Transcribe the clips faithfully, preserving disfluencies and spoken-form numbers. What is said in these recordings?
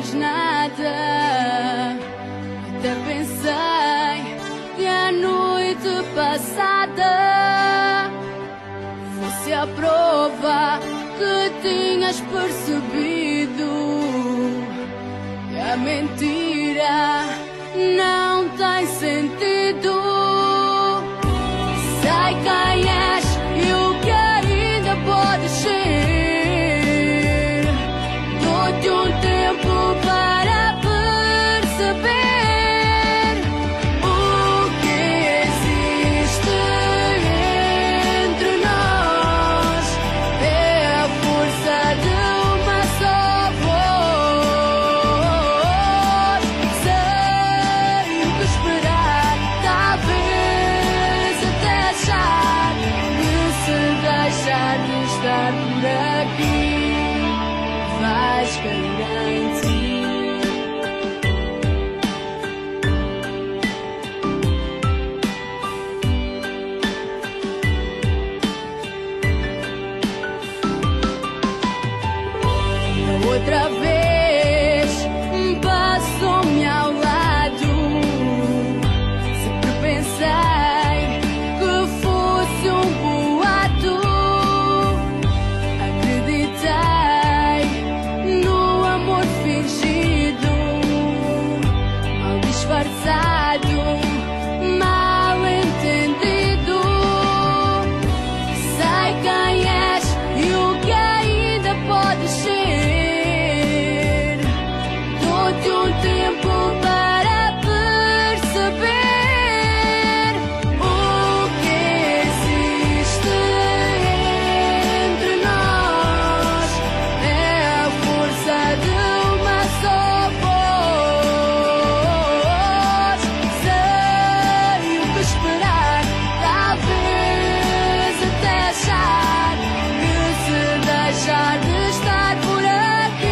mais nada. Até pensei que a noite passada fosse a prova que tinhas percebido que a mentira não tem sentido. Sei quem és e o que ainda podes ser. Dou-te um tempo para perceber o que existe entre nós. É a força de uma só voz. Sei o que esperar, talvez até achar que se deixar de estar por aqui vais cair em ti. Outra vez passou-me ao lado. Sempre pensei que fosse um boato. Acreditei no amor fingido, mal disfarçado, mal entendido. Sei quem és e o que ainda podes ser. Dou-te um tempo para perceber o que existe entre nós. É a força de uma só voz. Sei o que esperar, talvez até achar que se deixar de estar por aqui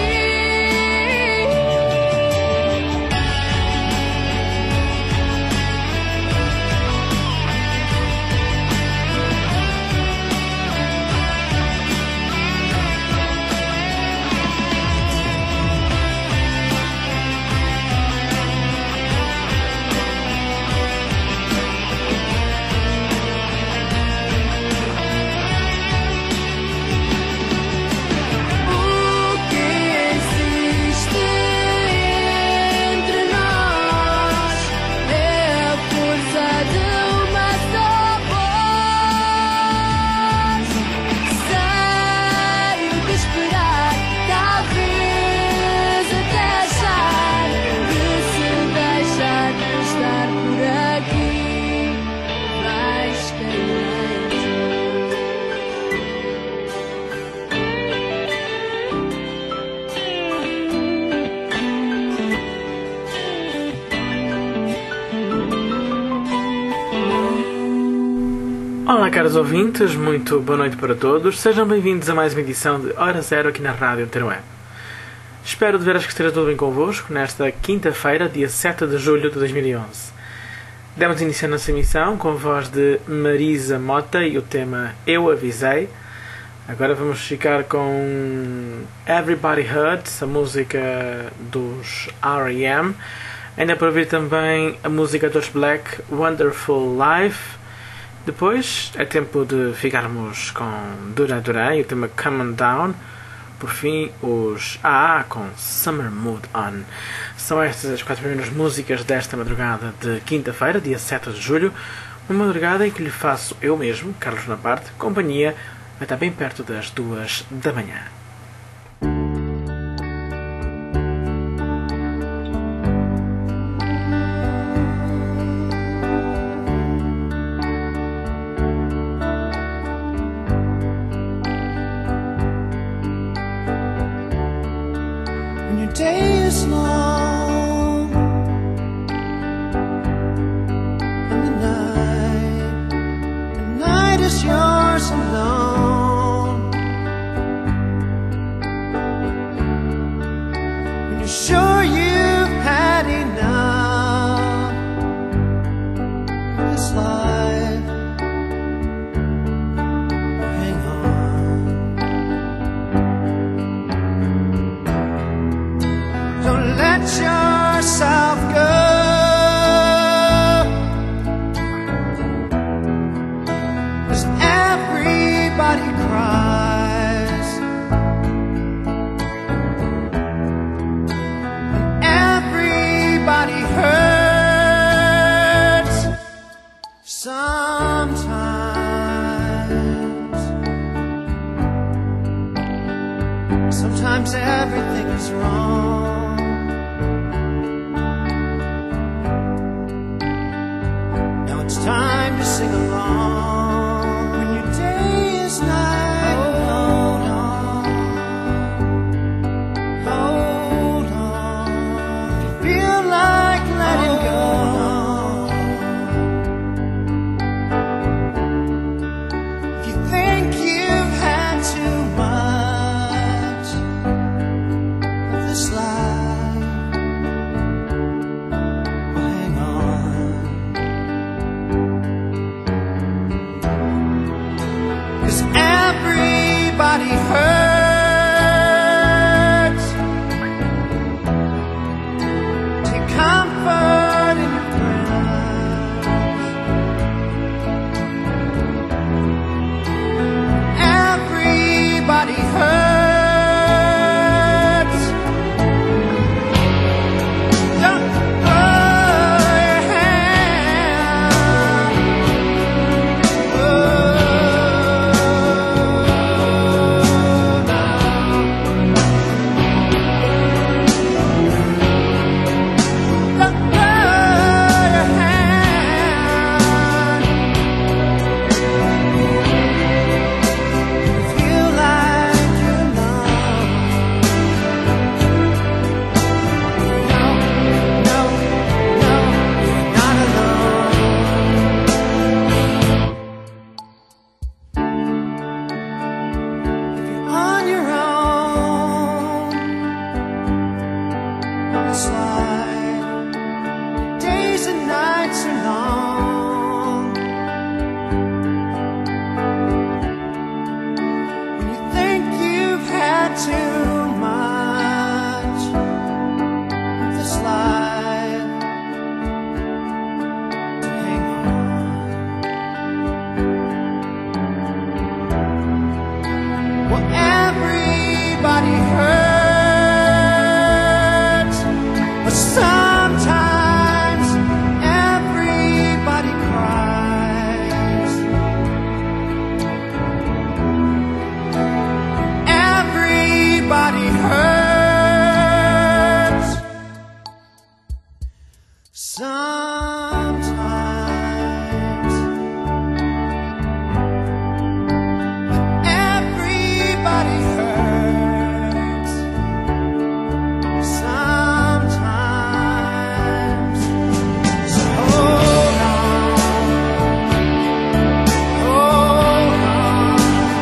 o que existe entre nós. É a força de uma só voz. Sei o que esperar, talvez até achar que se deixar de estar por aqui vais cair em ti. Olá, caros ouvintes, muito boa noite para todos. Sejam bem-vindos a mais uma edição de Hora Zero aqui na Rádio Terué. Espero de veras que esteja tudo bem convosco nesta quinta-feira, dia sete de julho de dois mil e onze. Demos início a nossa emissão com a voz de Marisa Mota e o tema Eu Avisei. Agora vamos ficar com Everybody Hurts, a música dos R E M. Ainda para ouvir também a música dos Black, Wonderful Life. Depois é tempo de ficarmos com Duran Duran e o tema Come On Down. Por fim, os A A com Summer Mood On. São estas as quatro primeiras músicas desta madrugada de quinta-feira, dia sete de julho. Uma madrugada em que lhe faço eu mesmo, Carlos Naparte, companhia até bem perto das duas da manhã. When your day is long and the night, the night is yours alone. Sometimes everybody cries. Everybody hurts. Sometimes everybody hurts. Sometimes. So hold on. Hold on.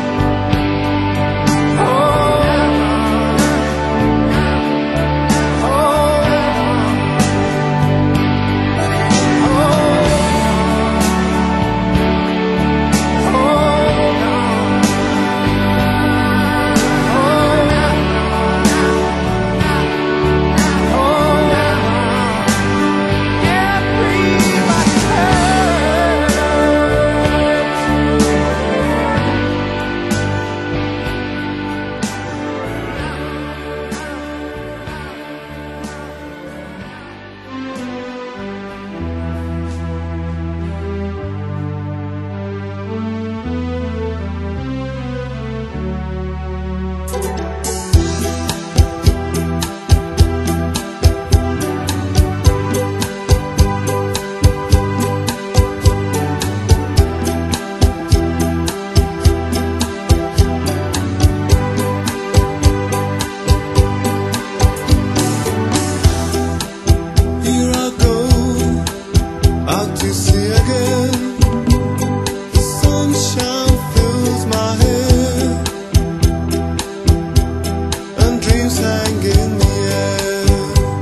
Hold on. Hold Here I go, out to sea again. The sunshine fills my hair, and dreams hang in the air.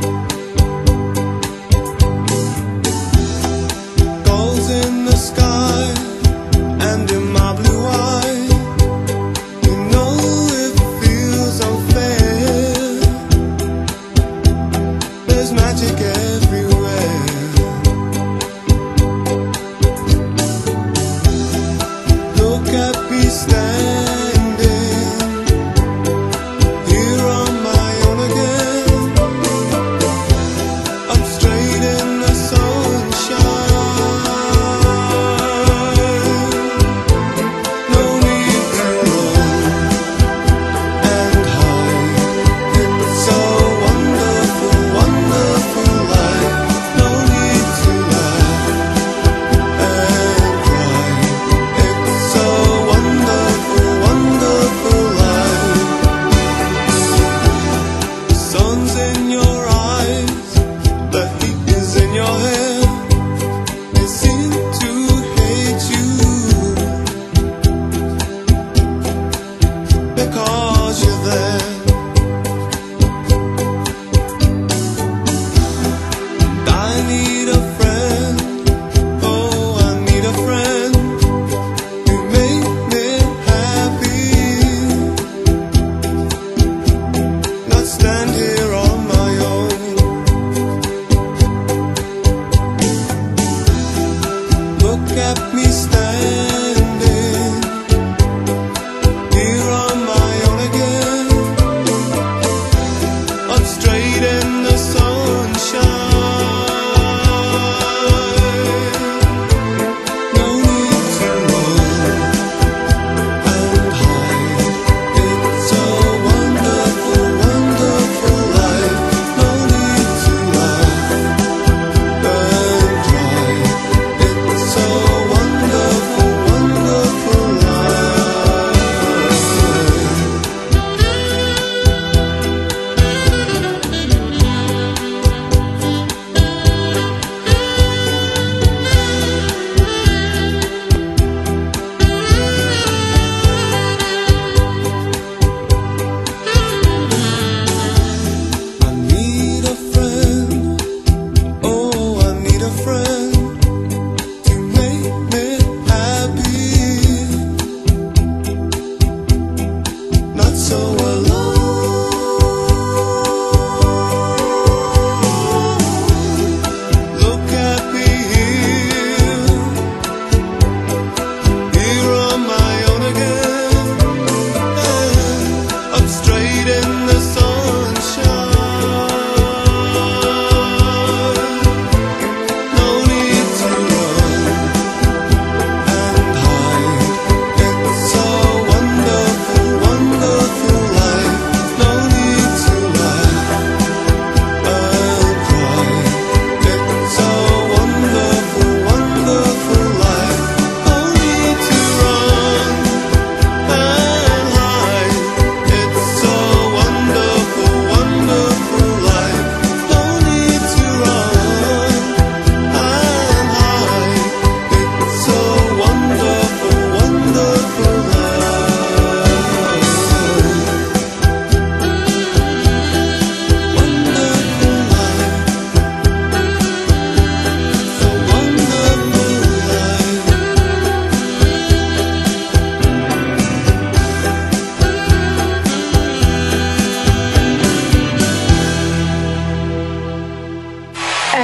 Gulls in the sky, and in my blue eye, you know it feels unfair. There's magic everywhere.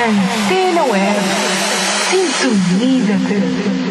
Antena Web. Sintoniza-te.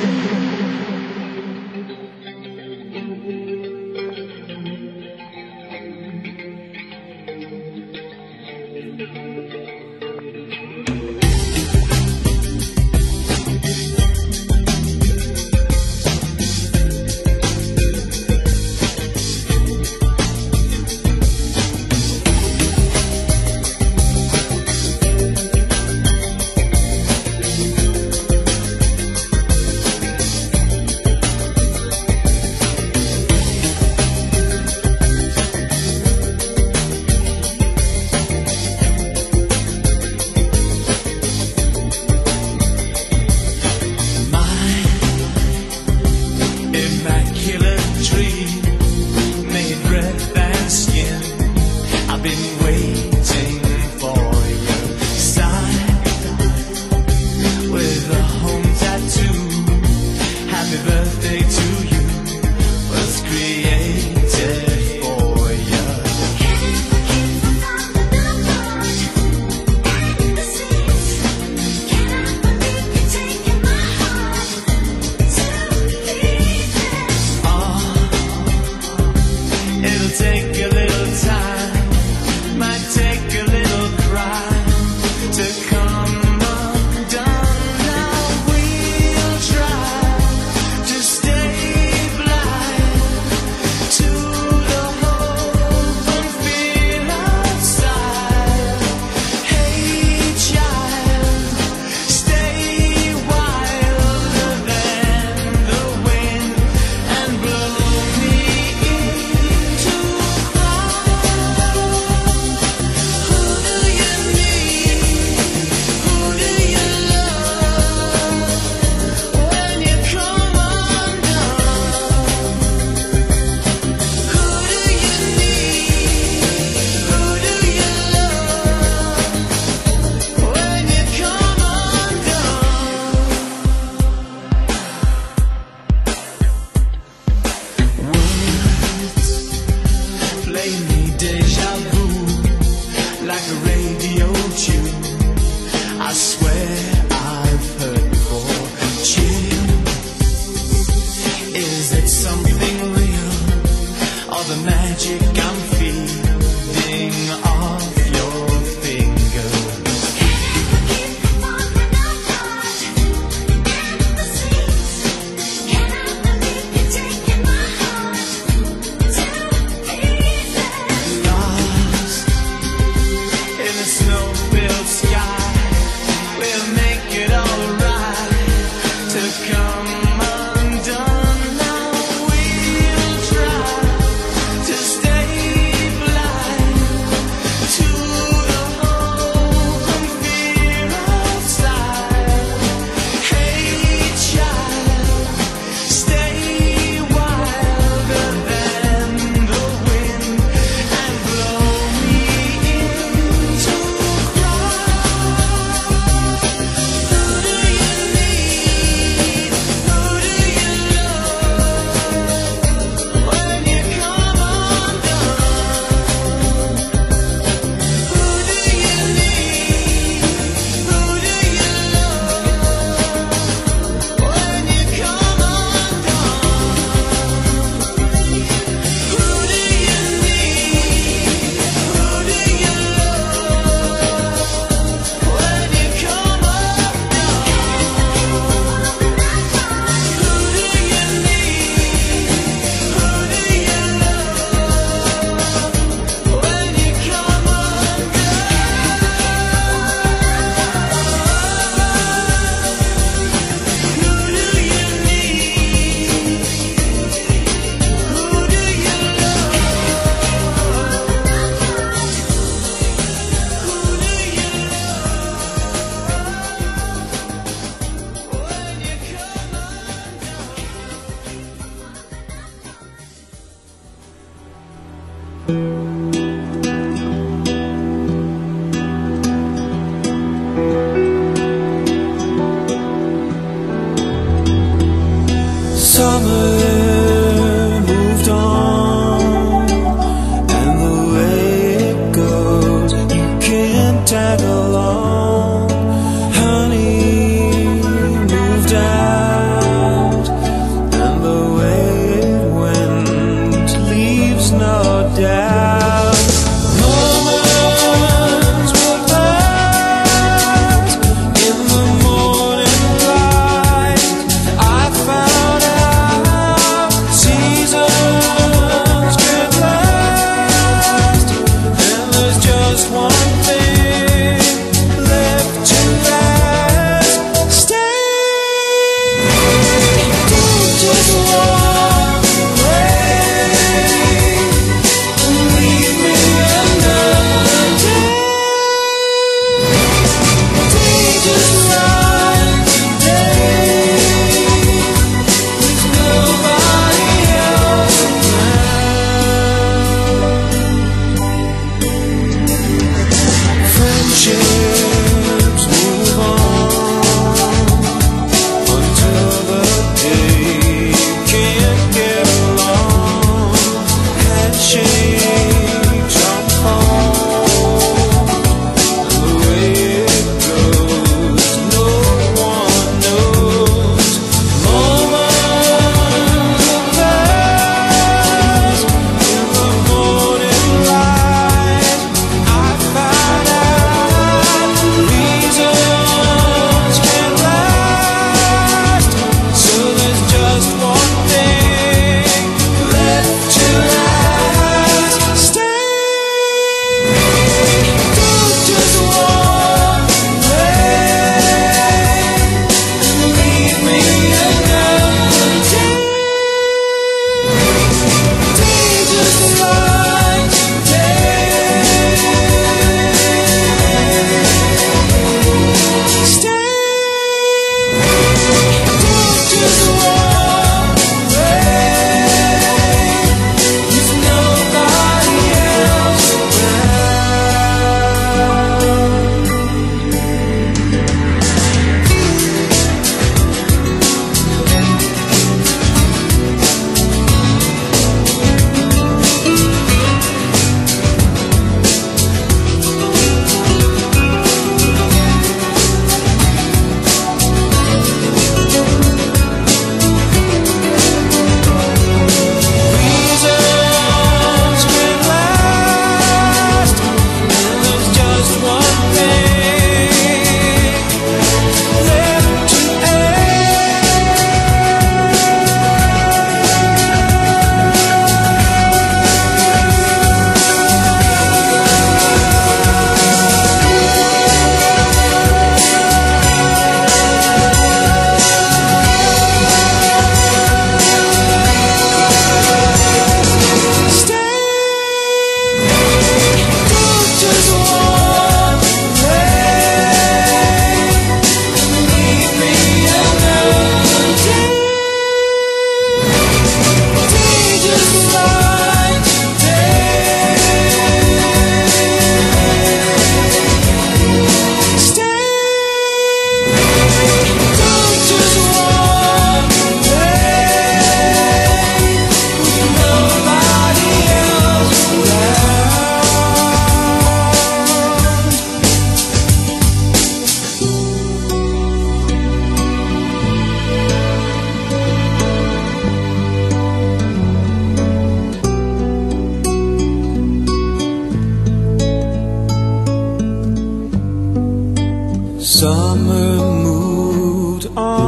Summer moved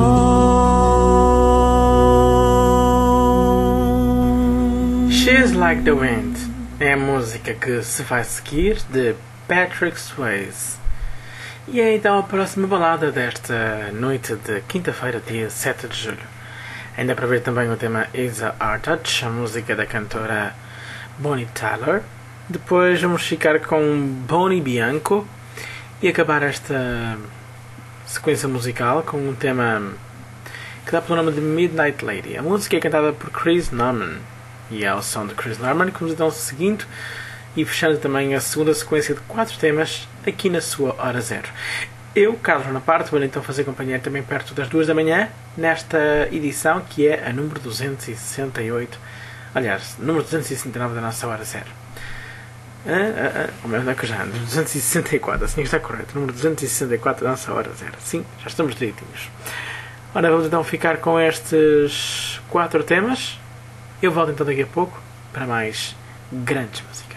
on. She's Like the Wind é a música que se vai seguir de Patrick Swayze. E é então a próxima balada desta noite de quinta-feira, dia sete de julho. Ainda para ver também o tema Isa Artouch, a música da cantora Bonnie Tyler. Depois vamos ficar com Bonnie Bianco e acabar esta sequência musical com um tema que dá pelo nome de Midnight Lady. A música é cantada por Chris Norman e é o som de Chris Norman que vamos então seguindo e fechando também a segunda sequência de quatro temas aqui na sua Hora Zero. Eu, Carlos Bonaparte, vou então fazer companhia também perto das duas da manhã nesta edição que é a número duzentos e sessenta e oito, aliás, número duzentos e sessenta e nove da nossa Hora Zero. Ah, ah, ah, o meu não é que já ando, duzentos e sessenta e quatro, assim está correto, número duzentos e sessenta e quatro da nossa Hora Zero. Sim, já estamos direitinhos. Ora, vamos então ficar com estes quatro temas. Eu volto então daqui a pouco para mais grandes músicas.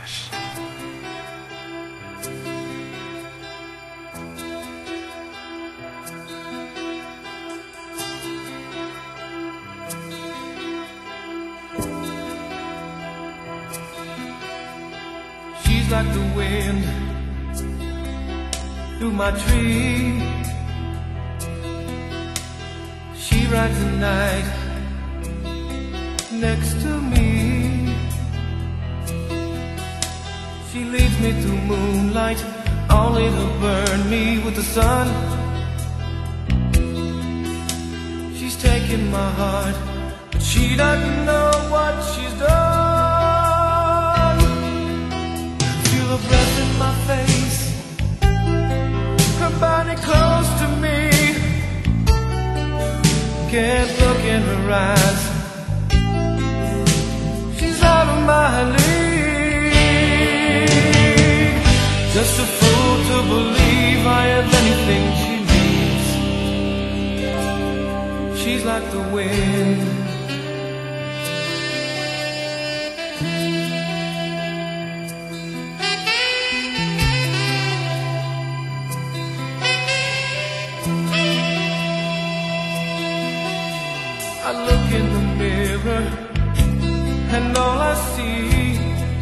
She's like the wind through my tree. She rides the night next to me. She leads me through moonlight, only to burn me with the sun. She's taken my heart, but she doesn't know what she's done. Feel her breath in my face, her body close to me. Can't look in her eyes, out of my league. Just a fool to believe I have anything she needs. She's like the wind. I look in the mirror and all I see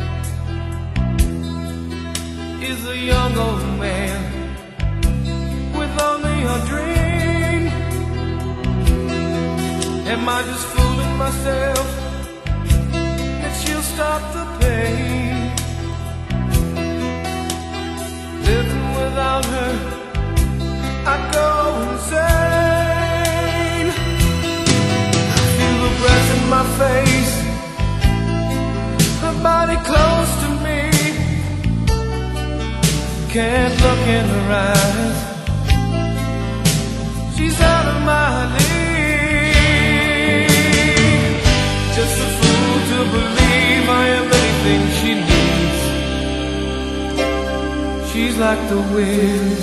is a young old man with only a dream. Am I just fooling myself that she'll stop the pain? Living without her, I go insane. Feel the breath in my face, her body close to me. Can't look in her eyes, she's out of my league. Just a fool to believe I am anything she needs. She's like the wind.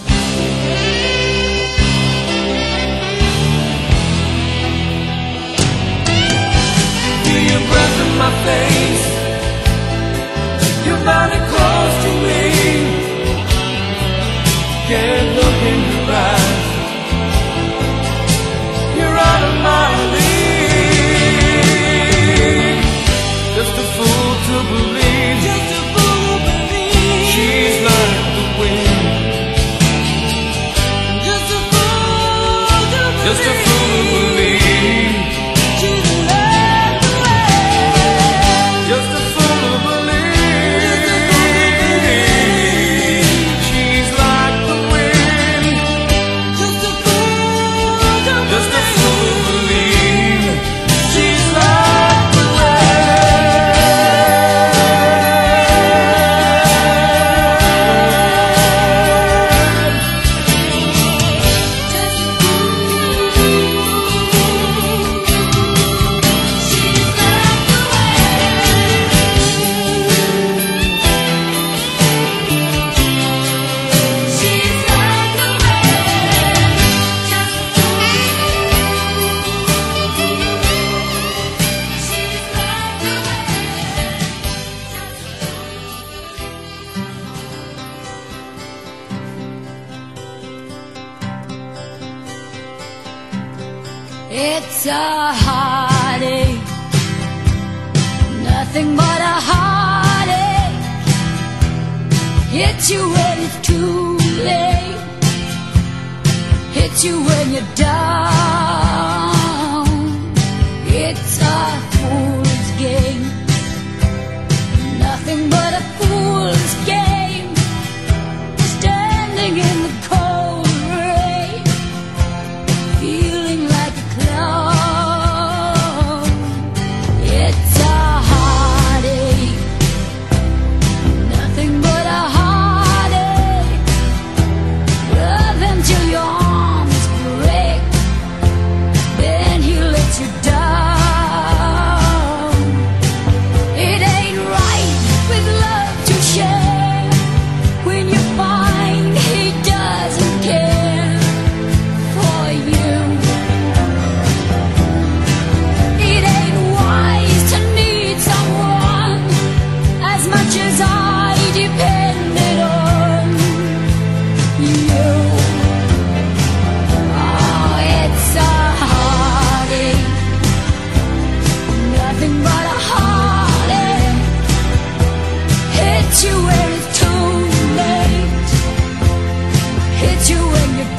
Feel your breath in my face, your body close to me. Can't look in your eyes, you're out of my league. Just a fool to believe, just a fool to believe. She's like the wind. Just a fool to believe, just a fool to believe. She's like the wind. Just a fool to believe. She's like the wind. Just a fool to believe. Just a fool to believe. She's like the wind. It's a heartache, nothing but a heartache. Hits you when it's too late, hits you when you're down. It's a fool's game, nothing but a fool's game. Standing in the cold rain, feeling like a clown. It's a heartache, nothing but a heartache. Love until your arms break, then he lets you down. It ain't right with love to share when you find he doesn't care for you. It ain't wise to need someone as much as I depended on you. Oh, it's a heartache, nothing but a heartache. Hits you when it's too late, hits you when you're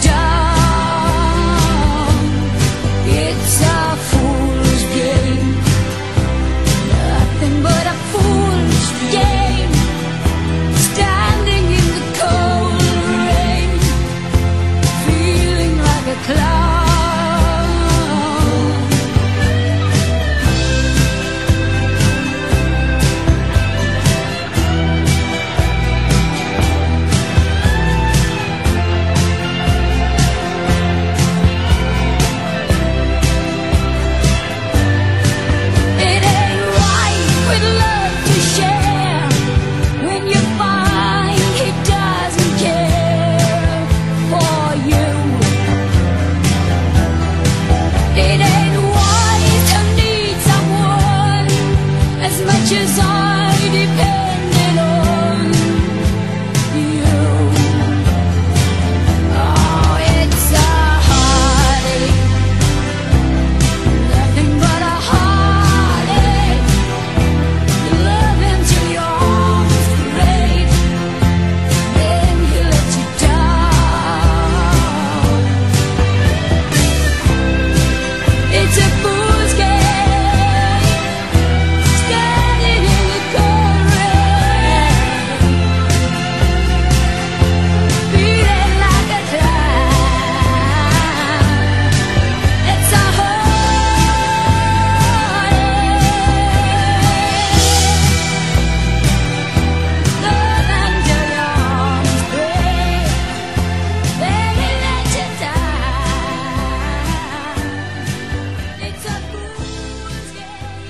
down. It's a fool's game, nothing but a fool's game. Standing in the cold rain, feeling like a clown. It ain't right with love to share when you find he doesn't care for you. It ain't wise to need someone as much as I depended on you. Oh, it's a heartache, nothing but a heartache. You love him till your arms break, then he lets you down. It's a fool's game, standing in the cold rain, feeling like a clown. It's a heartache, love until your arms break, then he lets you down. It's a fool's game.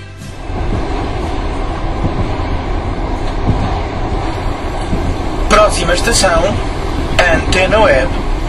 Próxima estação, Antena Web.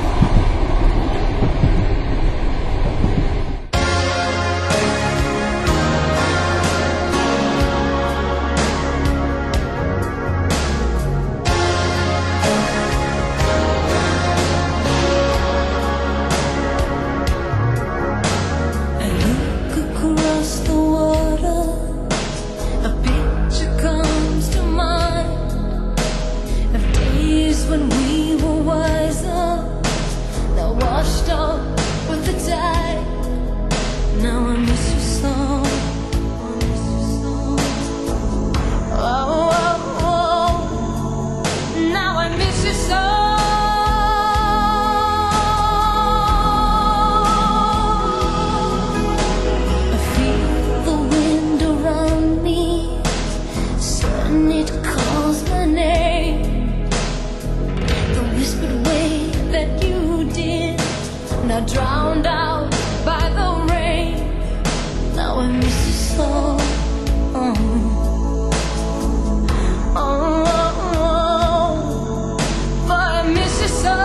I look across the water, a picture comes to mind of days when we were wiser, now washed up with the tide. Now I miss you so, I miss you so. Oh, oh, oh. Now I miss you so. I feel the wind around me, sudden it calls my name. The whispered way that you did, now drowned out by the rain. Now I miss you so. Oh. Oh, oh, oh. But I miss you so.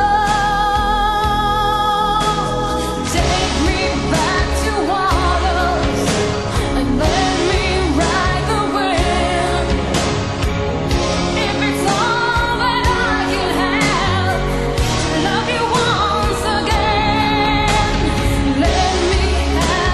Take me back to waters and let me ride the wind. If it's all that I can have, to love you once again, let me have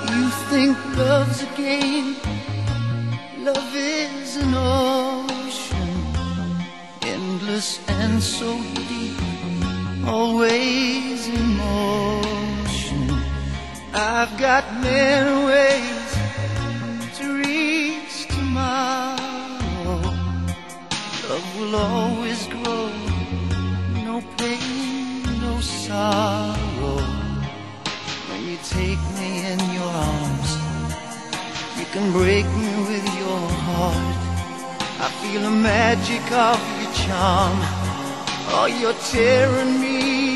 You think love's a game. Love is an ocean, endless and so deep, always in motion. I've got many ways to reach tomorrow. Love will always grow, no pain, no sorrow. When you take me in your arms, you can break me with your heart. I feel the magic of your charm. Oh, you're tearing me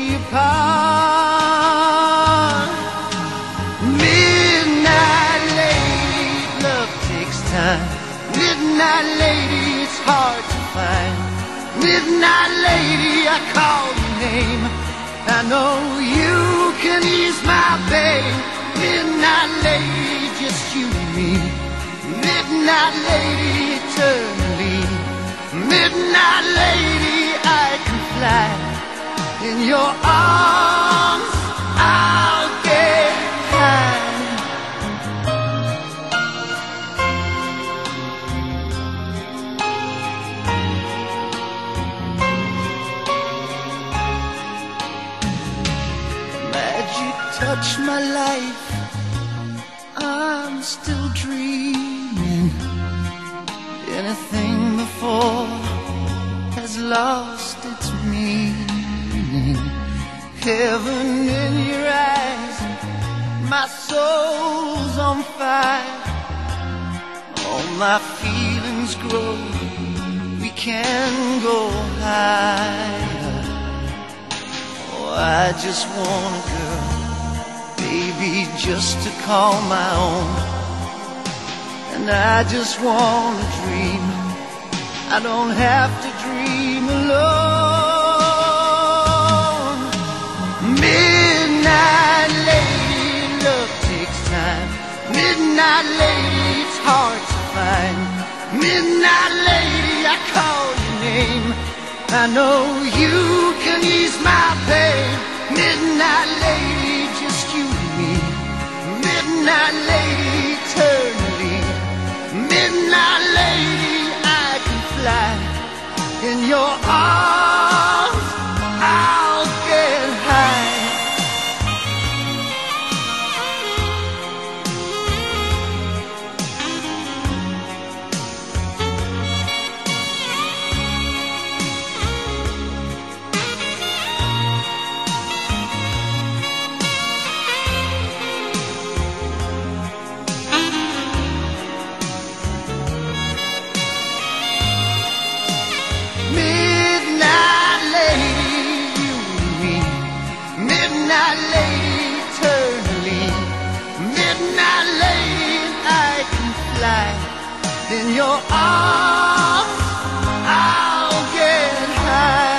apart. Midnight lady, love takes time. Midnight lady, it's hard to find. Midnight lady, I call your name. I know you can ease my pain. Midnight lady, just you and me. Midnight lady, eternally. Midnight lady, I can fly. In your arms, I'll get high. Magic touch my life, I'm still dreaming. Anything before has lost its meaning. Heaven in your eyes, my soul's on fire. All my feelings grow, we can go higher. Oh, I just want a girl, baby, just to call my own. And I just want to dream, I don't have to dream alone. Midnight lady, love takes time. Midnight lady, it's hard to find. Midnight lady, I call your name. I know you can ease my pain. Midnight lady, just you and me. Midnight lady, eternally. Midnight lady, I can fly. In your arms, I'll get high. Midnight lady, you and me. Midnight lady, eternally. Midnight lady, I can fly. In your arms, I'll get high.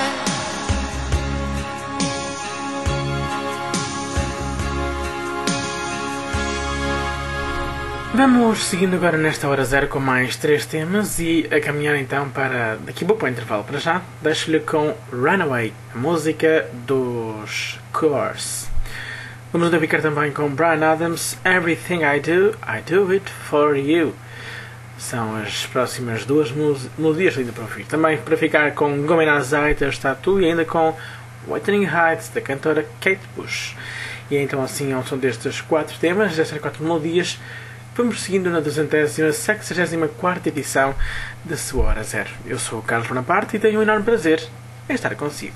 Vamos seguindo agora nesta hora zero com mais três temas e a caminhar então para... Daqui vou para o intervalo para já. Deixo-lhe com Runaway, a música dos Course. Vamos ficar também com Bryan Adams, Everything I Do, I Do It For You. São as próximas duas melodias ainda para ouvir. Também para ficar com Gomena Zaita, está tu, e ainda com Wuthering Heights, da cantora Kate Bush. E então assim, ao som destes quatro temas, destas quatro melodias, vamos seguindo na duzentésima, sexagésima quarta edição da sua Hora Zero. Eu sou o Carlos Bonaparte e tenho um enorme prazer em estar consigo.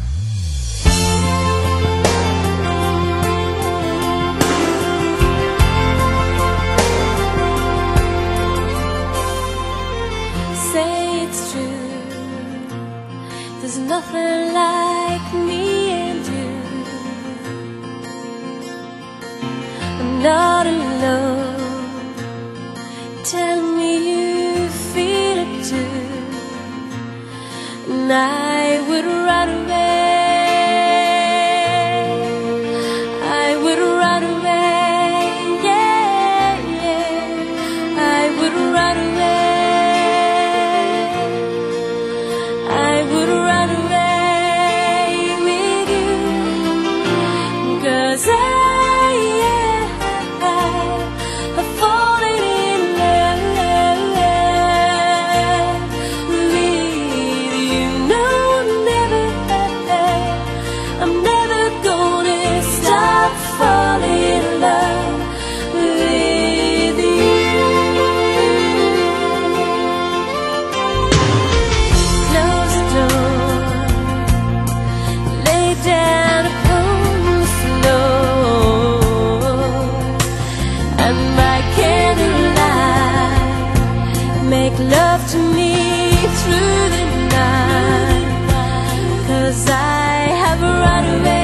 Say it's true, there's nothing like me and you. I'm not alone. Tell me you feel it too, and I would run away. I would run away, yeah, yeah. I would run away. I would run away with you, 'cause I, yeah, I and by candlelight make love to me through the night, 'cause I have run away.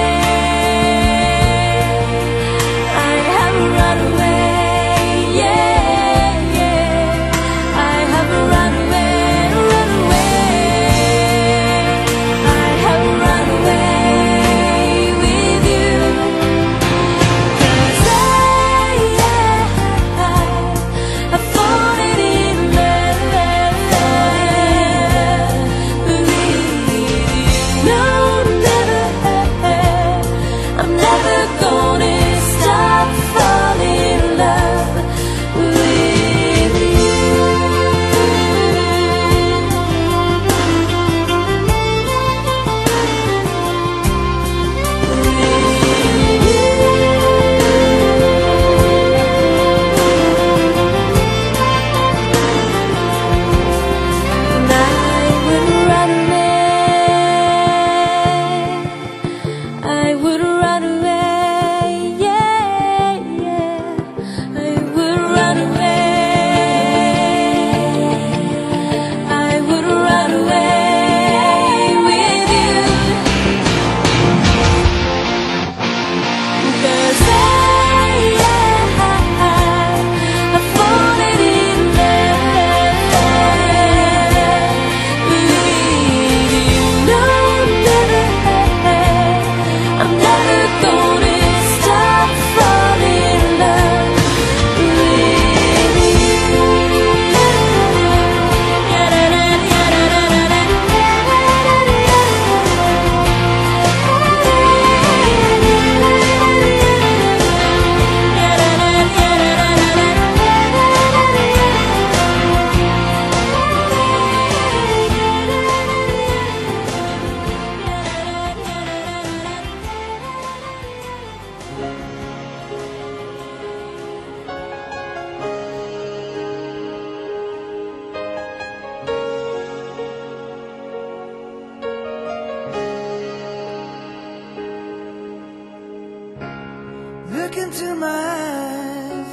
Look into my eyes,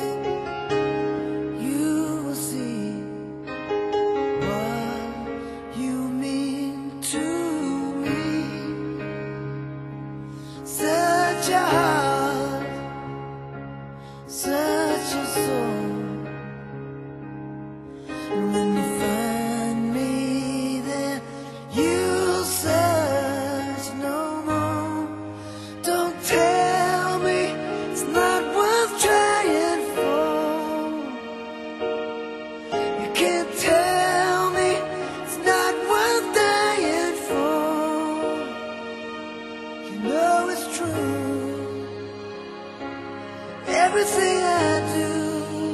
you will see what you mean to me. Such a heart, such a soul. And when you find me there, you'll search no more. Don't tell me it's not worth trying for. You can't tell me it's not worth dying for. You know it's true. Everything I do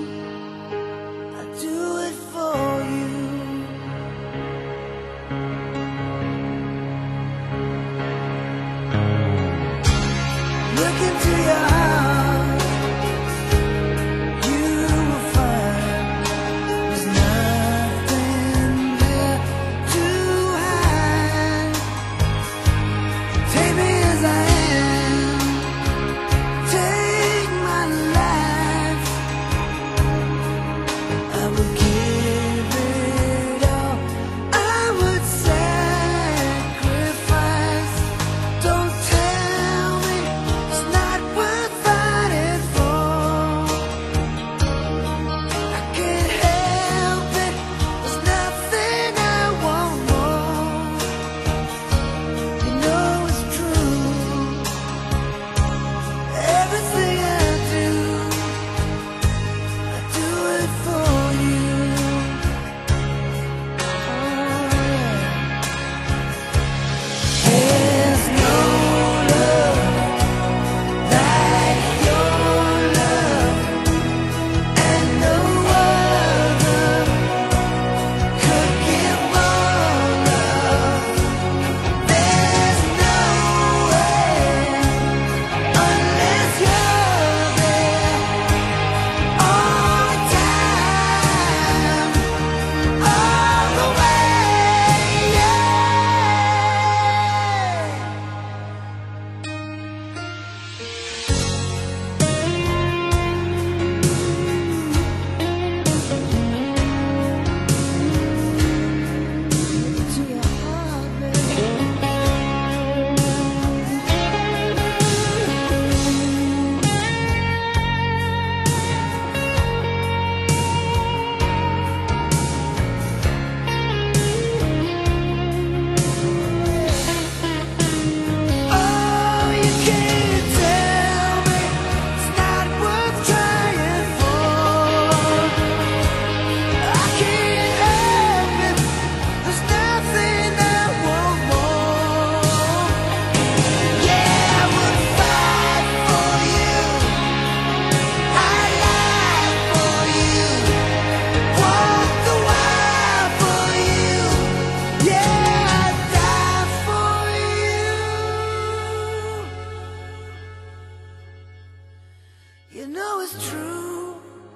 know it's true.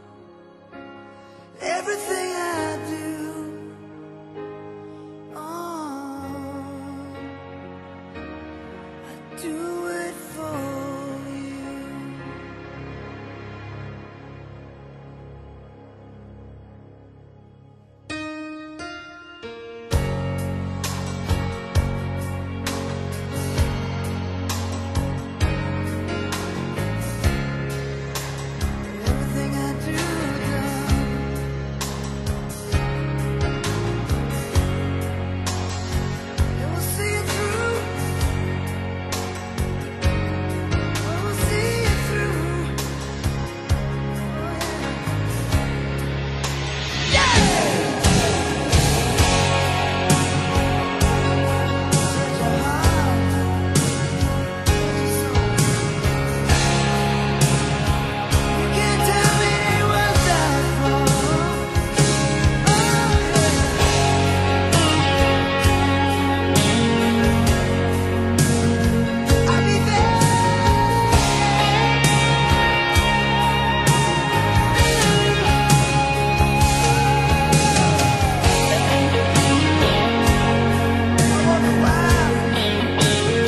Everything I do, oh, I do it for you. Everything I do, it will see it through. It will see it through. Oh, yeah. Set your heart, set your soul. You can't tell me it was that wrong. I'll be there. I wonder why.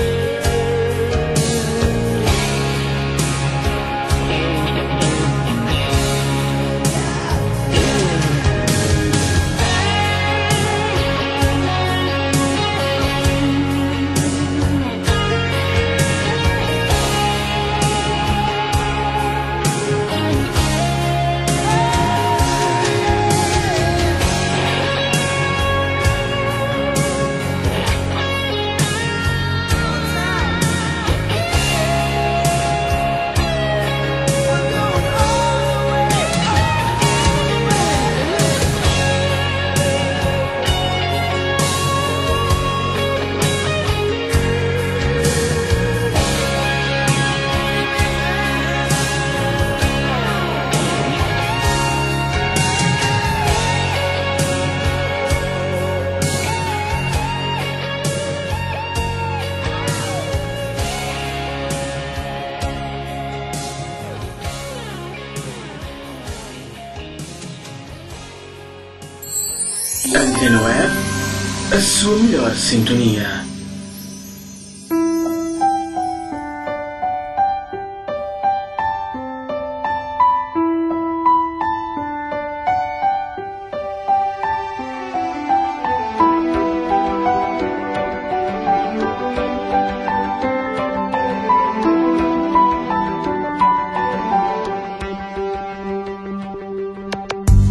We're going all the way, all the way. Antena Web, a sua melhor sintonia.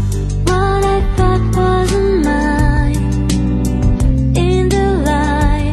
What I thought was mine in the light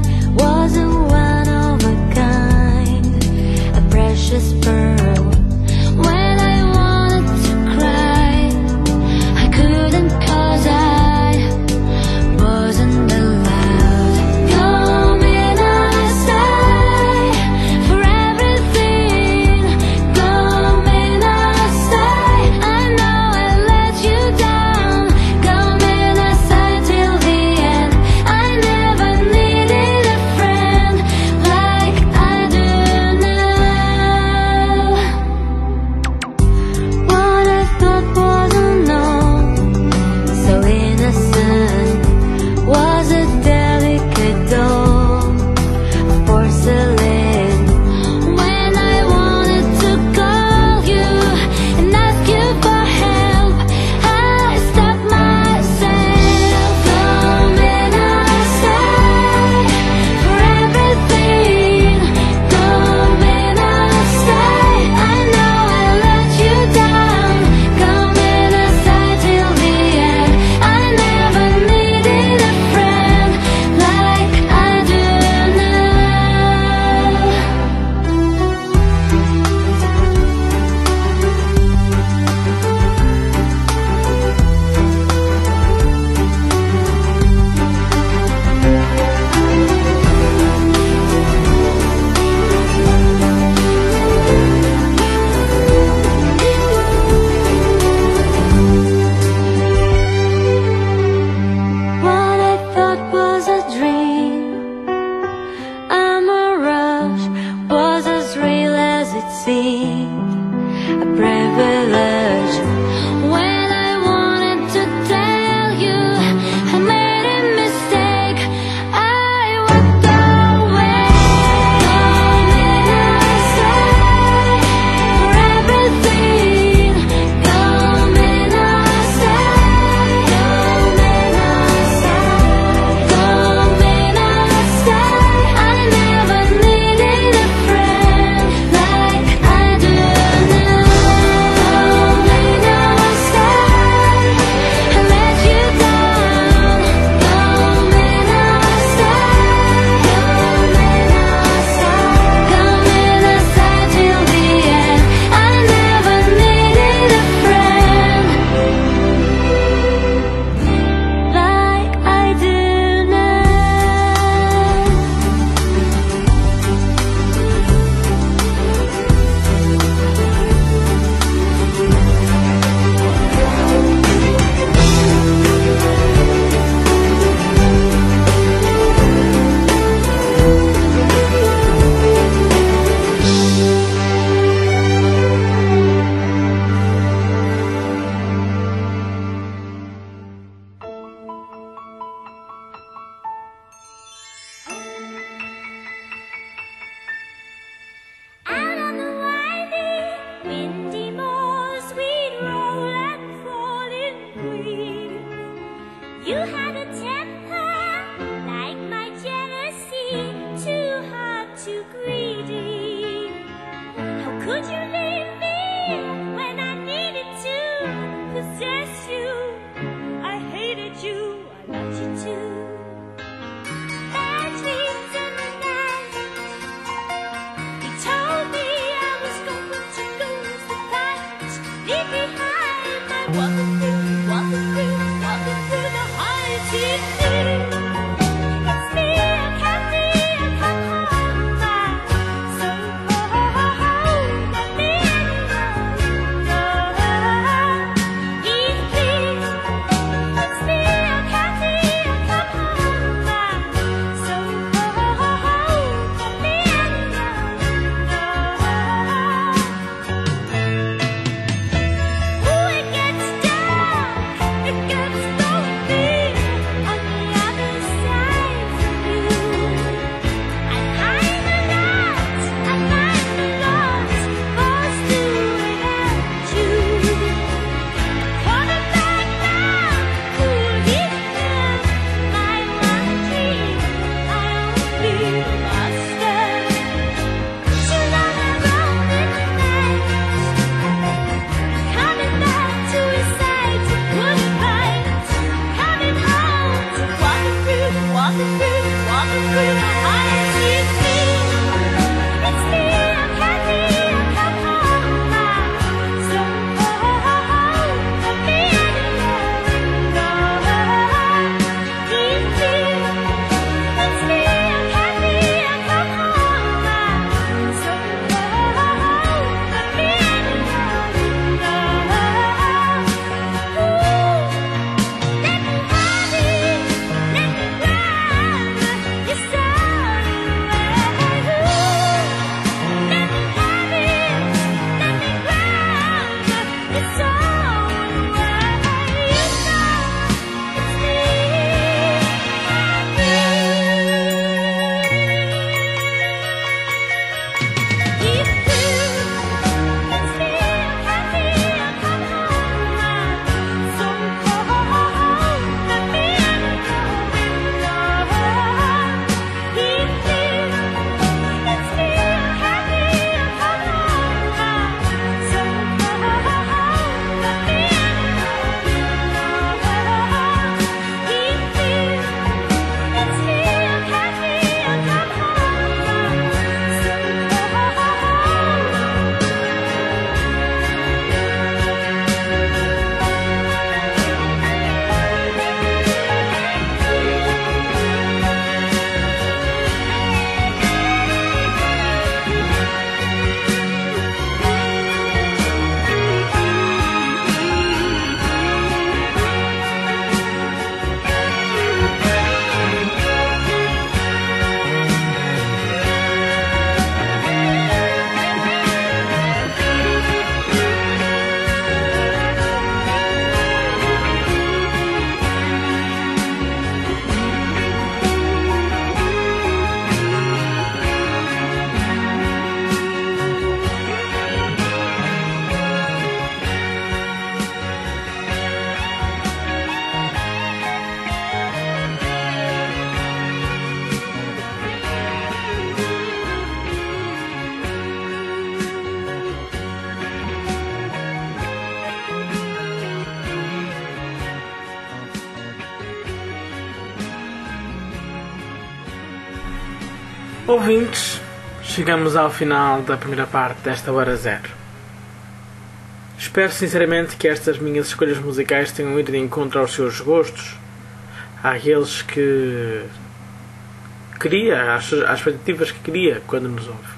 Ouvintes, chegamos ao final da primeira parte desta Hora Zero. Espero sinceramente que estas minhas escolhas musicais tenham ido de encontro aos seus gostos, àqueles que queria, às, às expectativas que queria quando nos ouve.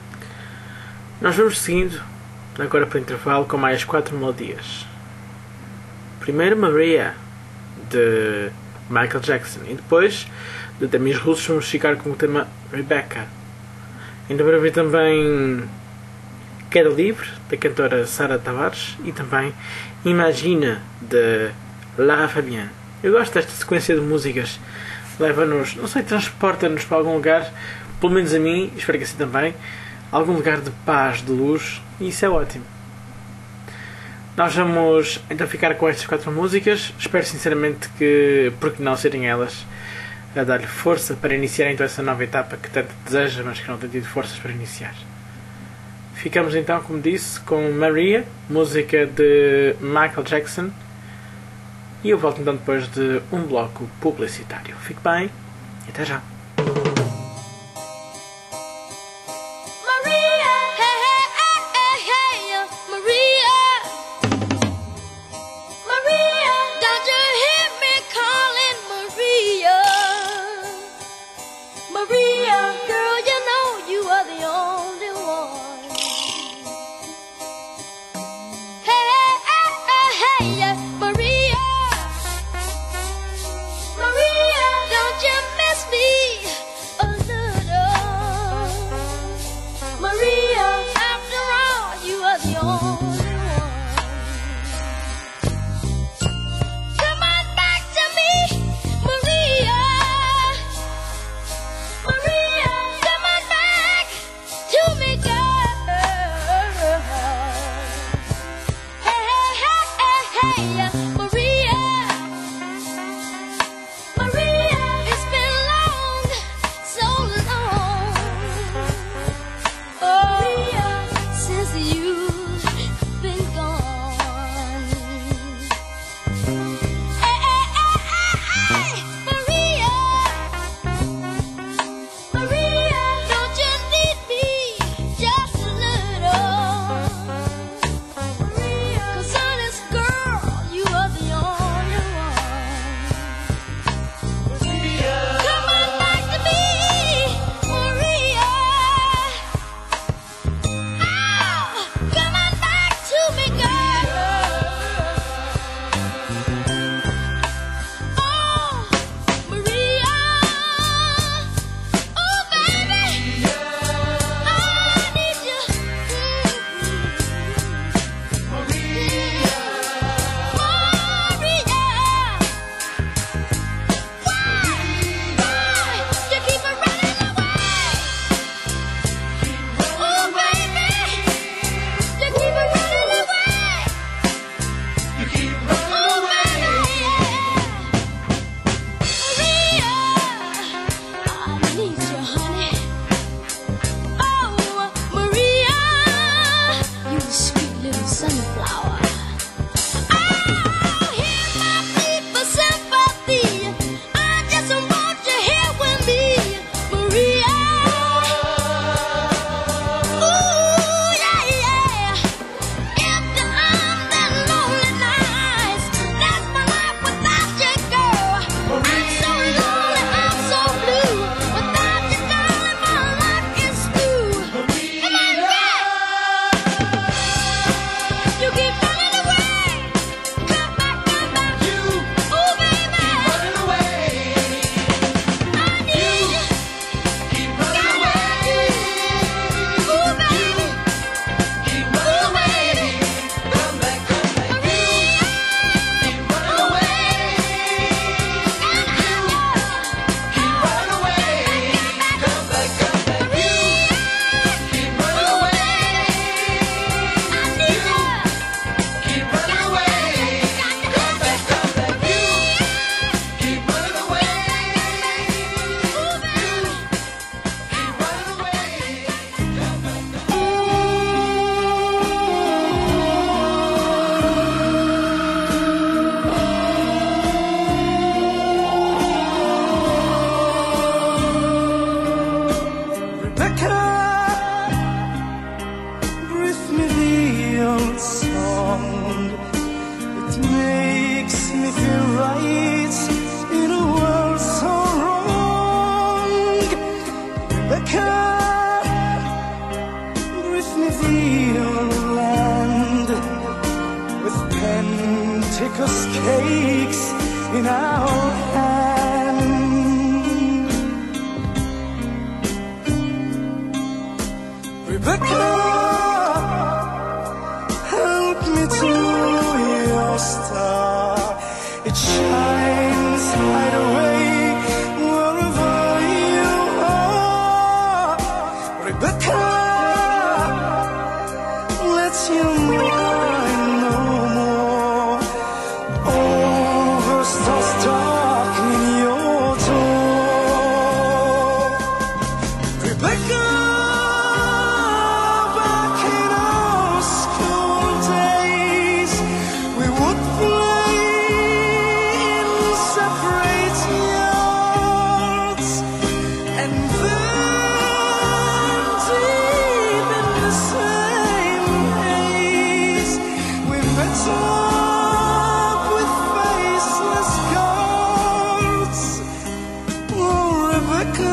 Nós vamos seguindo, agora para o intervalo, com mais quatro melodias. Primeiro Maria, de Michael Jackson, e depois, de temas russos, vamos ficar com o tema Rebecca. Ainda para ver também Queda Livre, da cantora Sara Tavares, e também Imagina, de Lara Fabian. Eu gosto desta sequência de músicas, leva-nos, não sei, transporta-nos para algum lugar, pelo menos a mim, espero que assim também, algum lugar de paz, de luz, e isso é ótimo. Nós vamos então ficar com estas quatro músicas. Espero sinceramente que, porque não serem elas, a dar-lhe força para iniciar então essa nova etapa que tanto deseja, mas que não tem tido forças para iniciar. Ficamos então, como disse, com Maria, música de Michael Jackson, e eu volto então depois de um bloco publicitário. Fique bem e até já. Maria, hey, hey, hey, hey, hey, Maria. Pentecost cakes in our hand. Rebecca, help me to your star. It shines right away wherever you are. Rebecca, let's you mine no more. Over stars darkening your door. Rebecca, back in our school days, we would play in separate yards, and then deep in the same haze, we met up with faceless guards. Oh, Rebecca,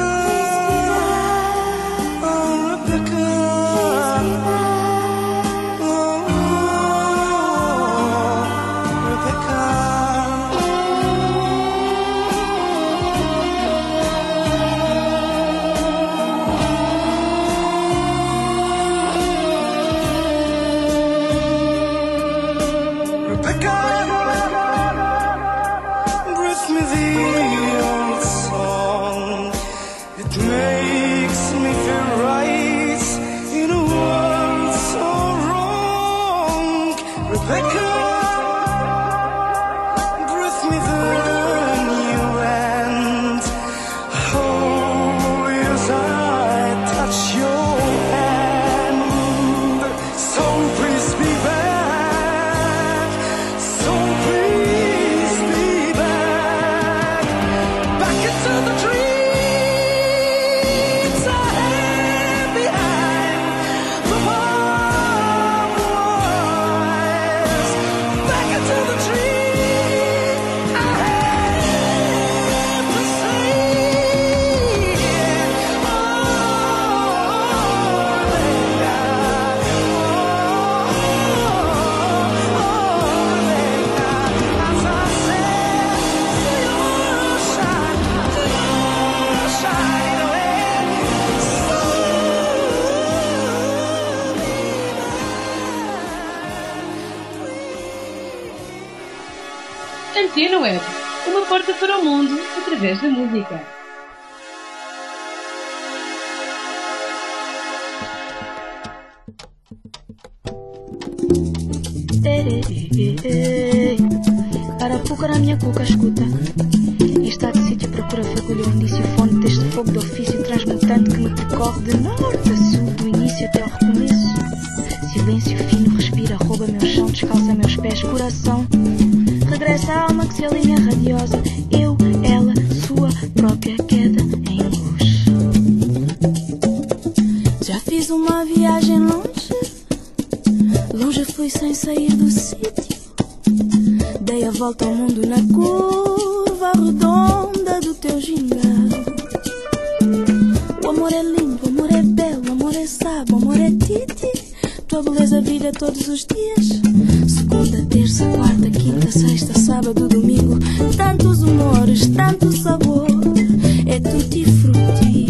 oh, Rebecca, oh, Rebecca. Rebecca, breathe me the old song. It makes me feel right in a world so wrong. Rebecca, breathe me the new end. Oh, as I touch your hand. So please be back. So please be back. Back into the dreams I had behind the warm walls. Back into the dream I had to say. Oh, Rebecca, oh, Rebecca, as I said, to your shine, to your shine away. So Antena Web, uma porta para o mundo através da música. Arapuca na minha cuca, escuta. Está de sítio procura fagulha o indício, fonte deste fogo de ofício transmutante que me percorre de norte a sul, do início até ao recomeço. Silêncio fino respira, rouba meu chão, descalça meus pés, coração. Regressa a alma que se alinha radiosa, eu, ela, sua própria queda em luz. Já fiz uma viagem longe, longe fui sem sair do sítio. Dei a volta ao mundo na curva redonda do teu gingado. O amor é lindo, o amor é belo, o amor é sábio, o amor é titi. Tua beleza brilha todos os dias. Segunda, terça, quarta, quinta, sexta, sábado, domingo. Tantos humores, tanto sabor. É tutti frutti.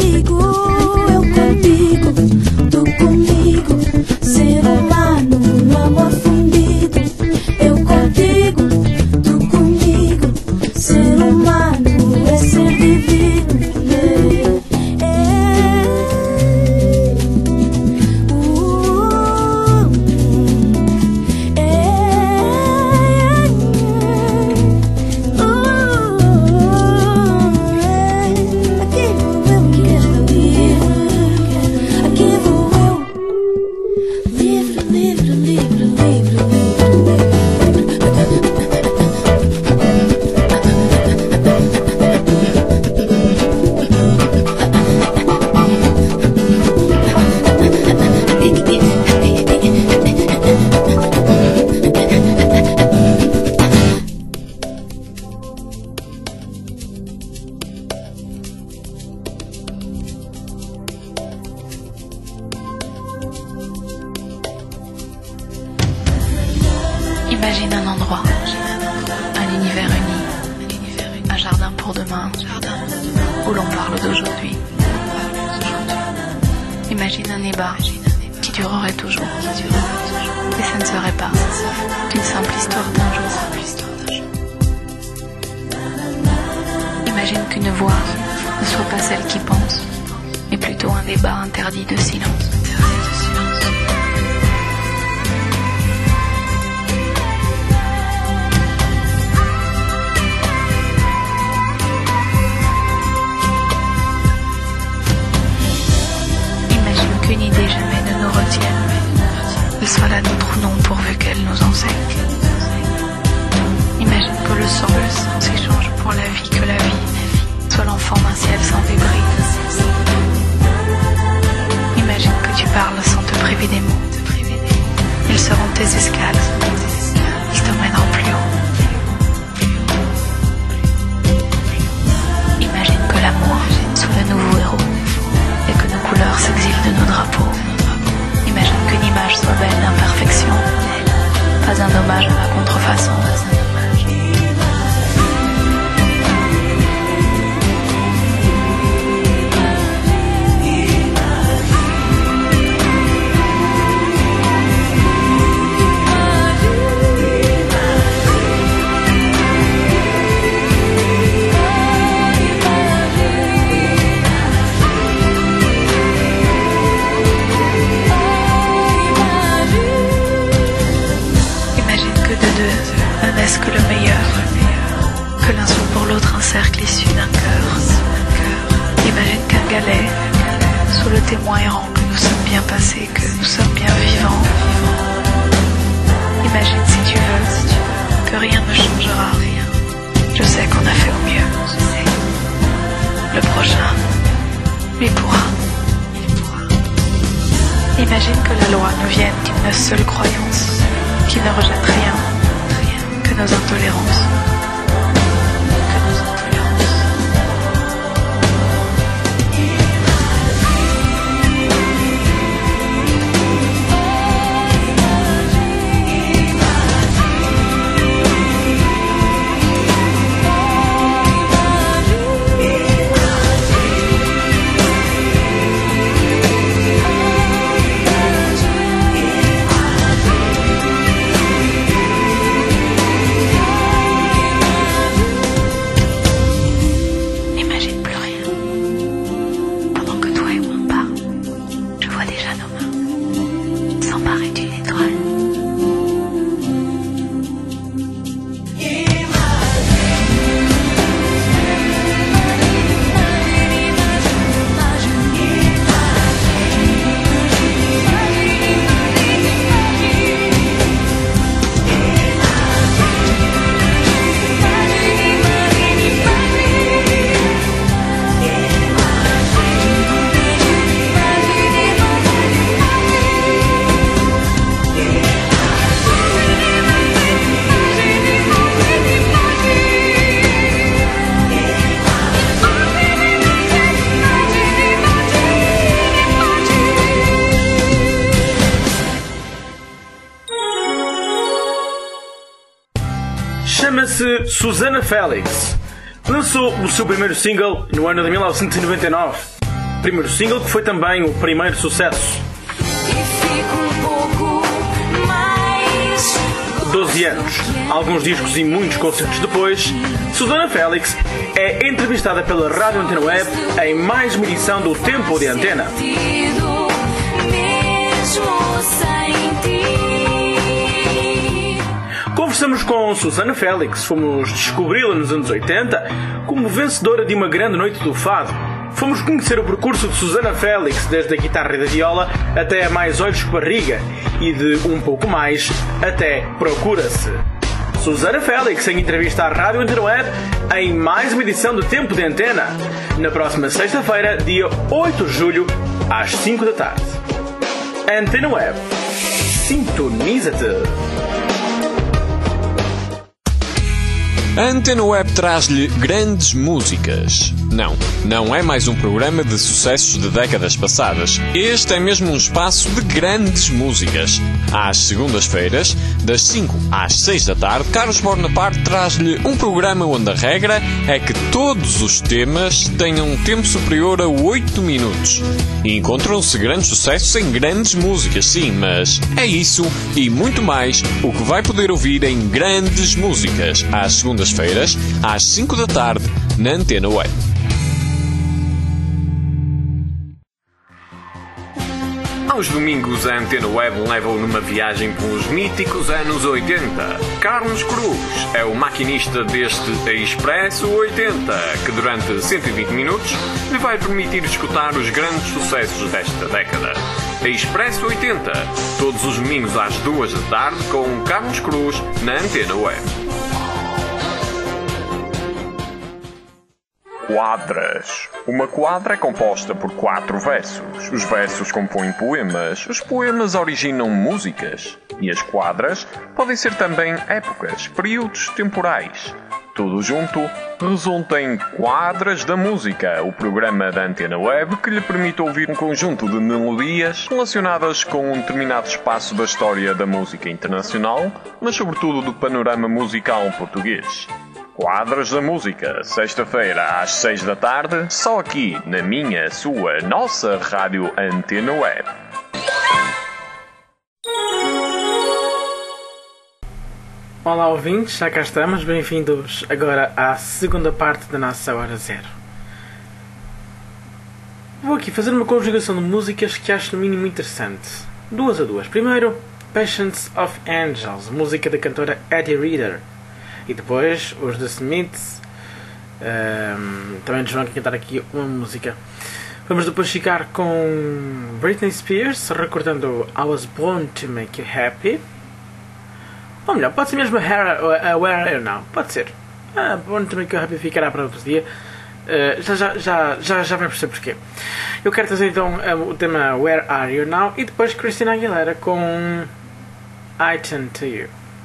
Ser humano Imagine un endroit, un univers uni, un jardin pour demain, où l'on parle d'aujourd'hui. Imagine un débat qui durerait toujours, et ça ne serait pas qu'une simple histoire d'un jour. Imagine qu'une voix ne soit pas celle qui pense, mais plutôt un débat interdit de silence. Imagine qu'une idée jamais ne nous retienne, qu'elle soit la nôtre ou non pourvu qu'elle nous enseigne. Imagine que le sang s'échange pour la vie, que la vie soit l'enfant d'un ciel sans débris. Imagine que tu parles sans te priver des mots. Ils seront tes escales, ils te mèneront plus haut. Imagine que l'amour soit le nouveau héros et que nos couleurs s'exilent de nos drapeaux. Imagine qu'une image soit belle d'imperfection, pas un hommage à la contrefaçon. Est-ce que le meilleur, que l'un soit pour l'autre un cercle issu d'un cœur. Imagine qu'un galet soit le témoin errant que nous sommes bien passés, que nous sommes bien vivants. Imagine si tu veux que rien ne changera. Je sais qu'on a fait au mieux. Le prochain, lui pourra. Imagine que la loi ne vienne d'une seule croyance, qui ne rejette rien. Que nos intolérances, que nos intolérances. Chama-se Susana Félix. Lançou o seu primeiro single no ano de mil novecentos e noventa e nove. Primeiro single que foi também o primeiro sucesso. doze anos, alguns discos e muitos concertos depois, Susana Félix é entrevistada pela Rádio Antena Web em mais uma edição do Tempo de Antena. Conversamos com Susana Félix, fomos descobri-la nos anos oitenta como vencedora de uma grande noite do fado. Fomos conhecer o percurso de Susana Félix, desde a guitarra e da viola até a Mais Olhos que Barriga e de Um Pouco Mais até Procura-se. Susana Félix em entrevista à Rádio Antena Web em mais uma edição do Tempo de Antena, na próxima sexta-feira, dia oito de julho, às cinco da tarde. Antena Web. Sintoniza-te! A Antena Web traz-lhe grandes músicas. Não, não é mais um programa de sucessos de décadas passadas. Este é mesmo um espaço de grandes músicas. Às segundas-feiras, das cinco às seis da tarde, Carlos Bonaparte traz-lhe um programa onde a regra é que todos os temas tenham um tempo superior a oito minutos. E encontram-se grandes sucessos em grandes músicas, sim, mas é isso e muito mais o que vai poder ouvir em Grandes Músicas, às segundas-feiras, às cinco da tarde, na Antena Web. Aos domingos, a Antena Web leva-o numa viagem pelos míticos anos oitenta. Carlos Cruz é o maquinista deste Expresso oitenta, que durante cento e vinte minutos lhe vai permitir escutar os grandes sucessos desta década. Expresso oitenta, todos os domingos às duas da tarde, com Carlos Cruz na Antena Web. Quadras. Uma quadra é composta por quatro versos. Os versos compõem poemas, os poemas originam músicas. E as quadras podem ser também épocas, períodos temporais. Tudo junto resulta em Quadras da Música, o programa da Antena Web que lhe permite ouvir um conjunto de melodias relacionadas com um determinado espaço da história da música internacional, mas sobretudo do panorama musical português. Quadras da Música, sexta-feira às seis da tarde, só aqui na minha, sua, nossa rádio Antena Web. Olá ouvintes, já cá estamos, bem-vindos agora à segunda parte da nossa Hora Zero. Vou aqui fazer uma conjugação de músicas que acho no mínimo interessante. Duas a duas. Primeiro, Patience of Angels, música da cantora Eddie Reader. E depois os The Smiths, um, também nos vão cantar aqui uma música. Vamos depois ficar com Britney Spears, recordando I Was Born to Make You Happy. Ou melhor, pode ser mesmo a Where Are You Now? Pode ser. Ah, Born to Make You Happy ficará para outro dia. Uh, já, já, já, já, já vai perceber porquê. Eu quero trazer então o tema Where Are You Now e depois Christina Aguilera com I Turn to You.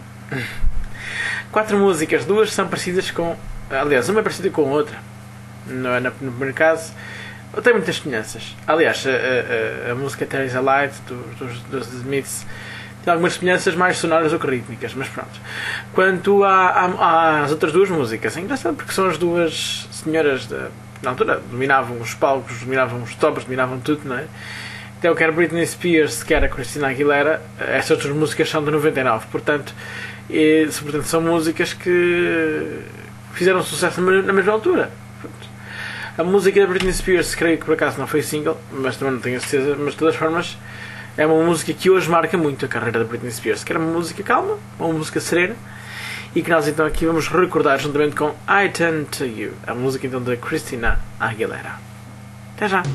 Quatro músicas, duas são parecidas com... Aliás, uma é parecida com a outra. No, no, no primeiro caso, tem muitas semelhanças. Aliás, a, a, a música Terry's Alive dos, dos The Smiths tem algumas semelhanças mais sonoras do que rítmicas, mas pronto. Quanto à, à, às outras duas músicas, é engraçado porque são as duas senhoras da, na altura, dominavam os palcos, dominavam os tops, dominavam tudo, não é? Então, quer Britney Spears, quer a Christina Aguilera, estas outras músicas são de noventa e nove, portanto... E, portanto, são músicas que fizeram sucesso na mesma altura. A música da Britney Spears, creio que por acaso não foi single, mas também não tenho certeza, mas de todas as formas é uma música que hoje marca muito a carreira da Britney Spears, que era uma música calma, uma música serena, e que nós então aqui vamos recordar juntamente com I Turn to You, a música então da Christina Aguilera. Até já!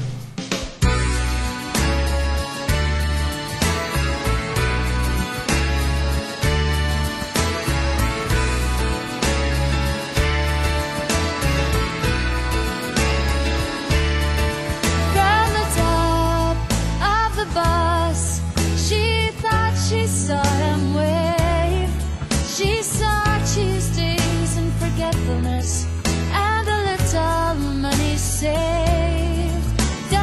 And a little money saved.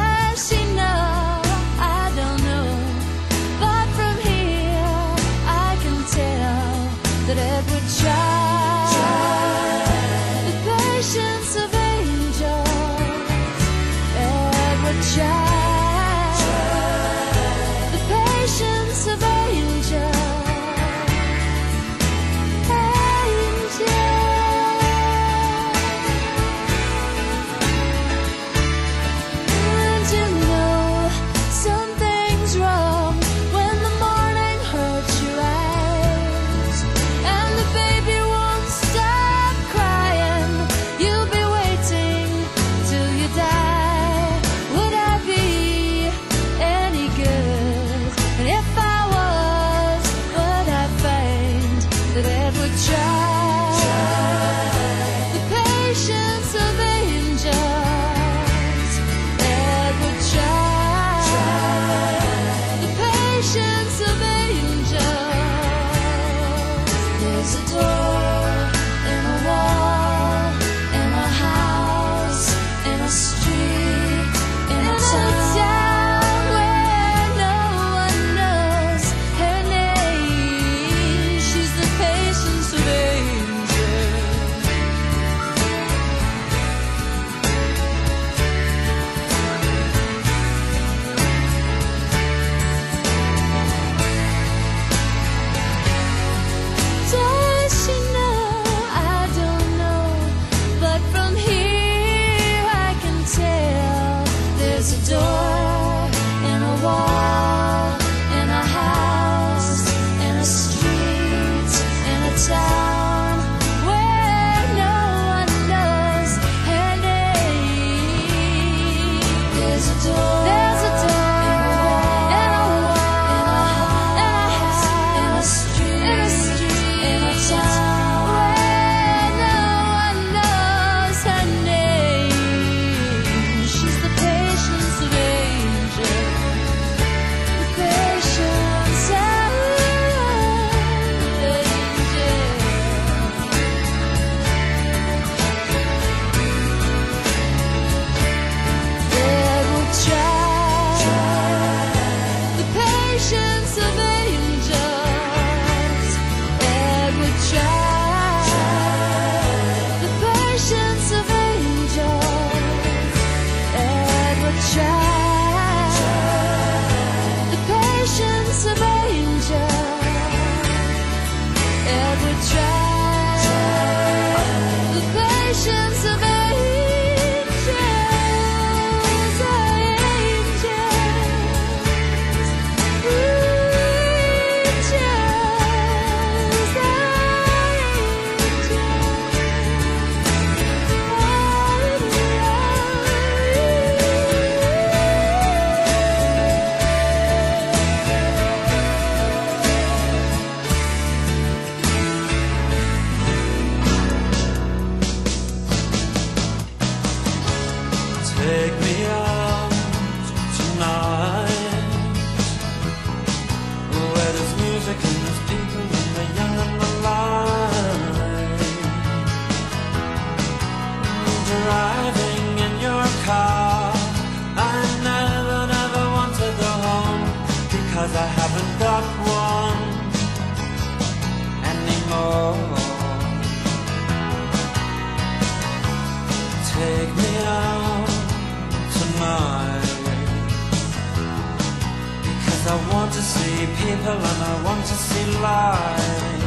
people and I want to see light.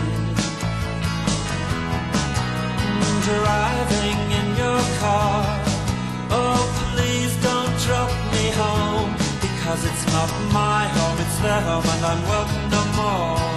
Driving in your car, oh please don't drop me home, because it's not my home, it's their home and I'm welcome no more.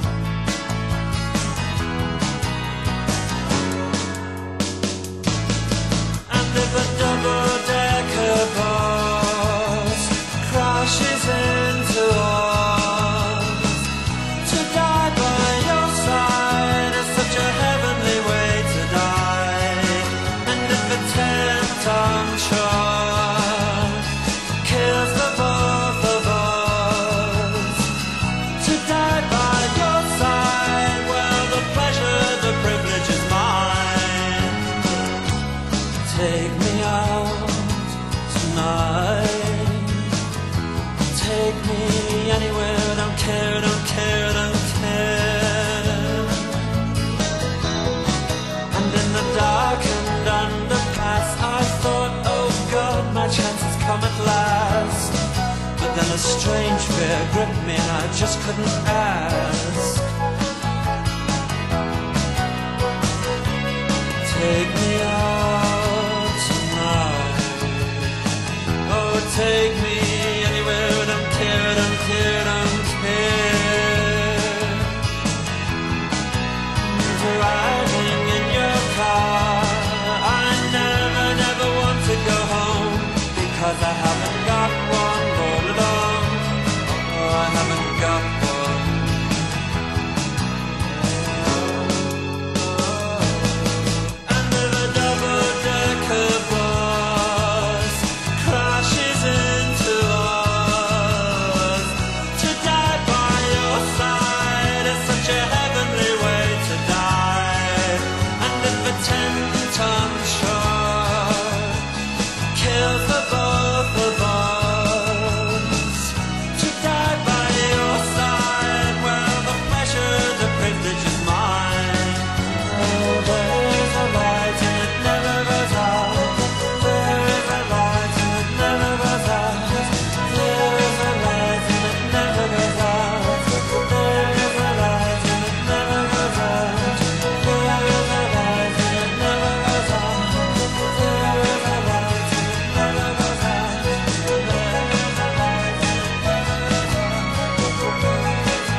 And if a double-decker bus crashes into us, to die by your side is such a heavenly way to die. And if a ten-ton truck kills the both of us, to die by your side, well, the pleasure, the privilege is mine. Take me out tonight, take me anywhere, don't care, don't care, don't care. And in the darkened underpass I thought, oh God, my chance has come at last. But then a strange fear gripped me and I just couldn't ask. Take me out tonight, oh take me anywhere, don't care, don't care, don't care. Driving in your car, I never, never want to go home, because I haven't got one all alone. Oh, I haven't got one. And if a double-decker bus crashes into us, to die by your side is such a heavenly way to die. And if a ten-ton truck kills the both of us, to die by your side, well, the pleasure, the privilege is mine. Oh, there's a light and it never goes out. There is a light and it never goes out. There is a light and it never goes out. There is a light and it never goes out. There is a light and it never goes out. There is a light and it never goes out. There is a light and it never goes out.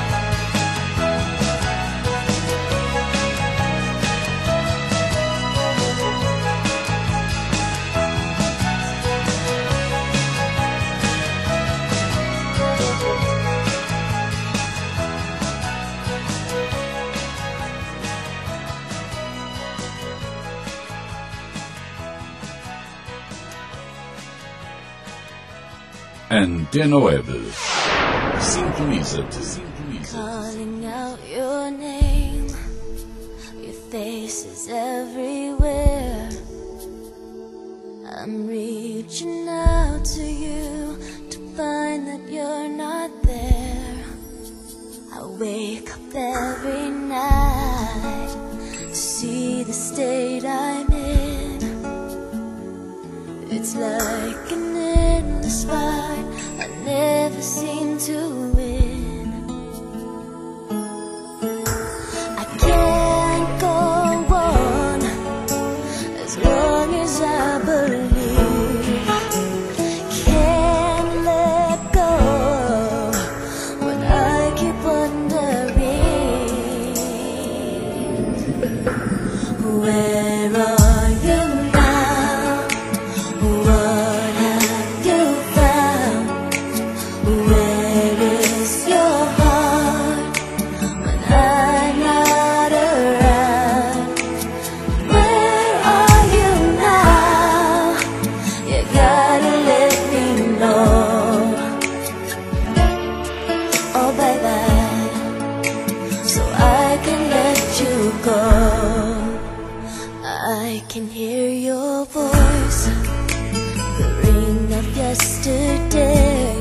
Antena Web. Sintoniza-te. Sintoniza-te. Calling out your name, your face is everywhere. I'm reaching out to you to find that you're not there. I wake up every night to see the state I'm in. It's like an endless fight, I never seem to win. I can't go on as long as I believe. Can't let go when I keep wondering, where are you now? What have you found? Where is your heart when I'm not around? Where are you now? You gotta let me know. Oh baby, so I can let you go. I can hear your voice, the ring of yesterday.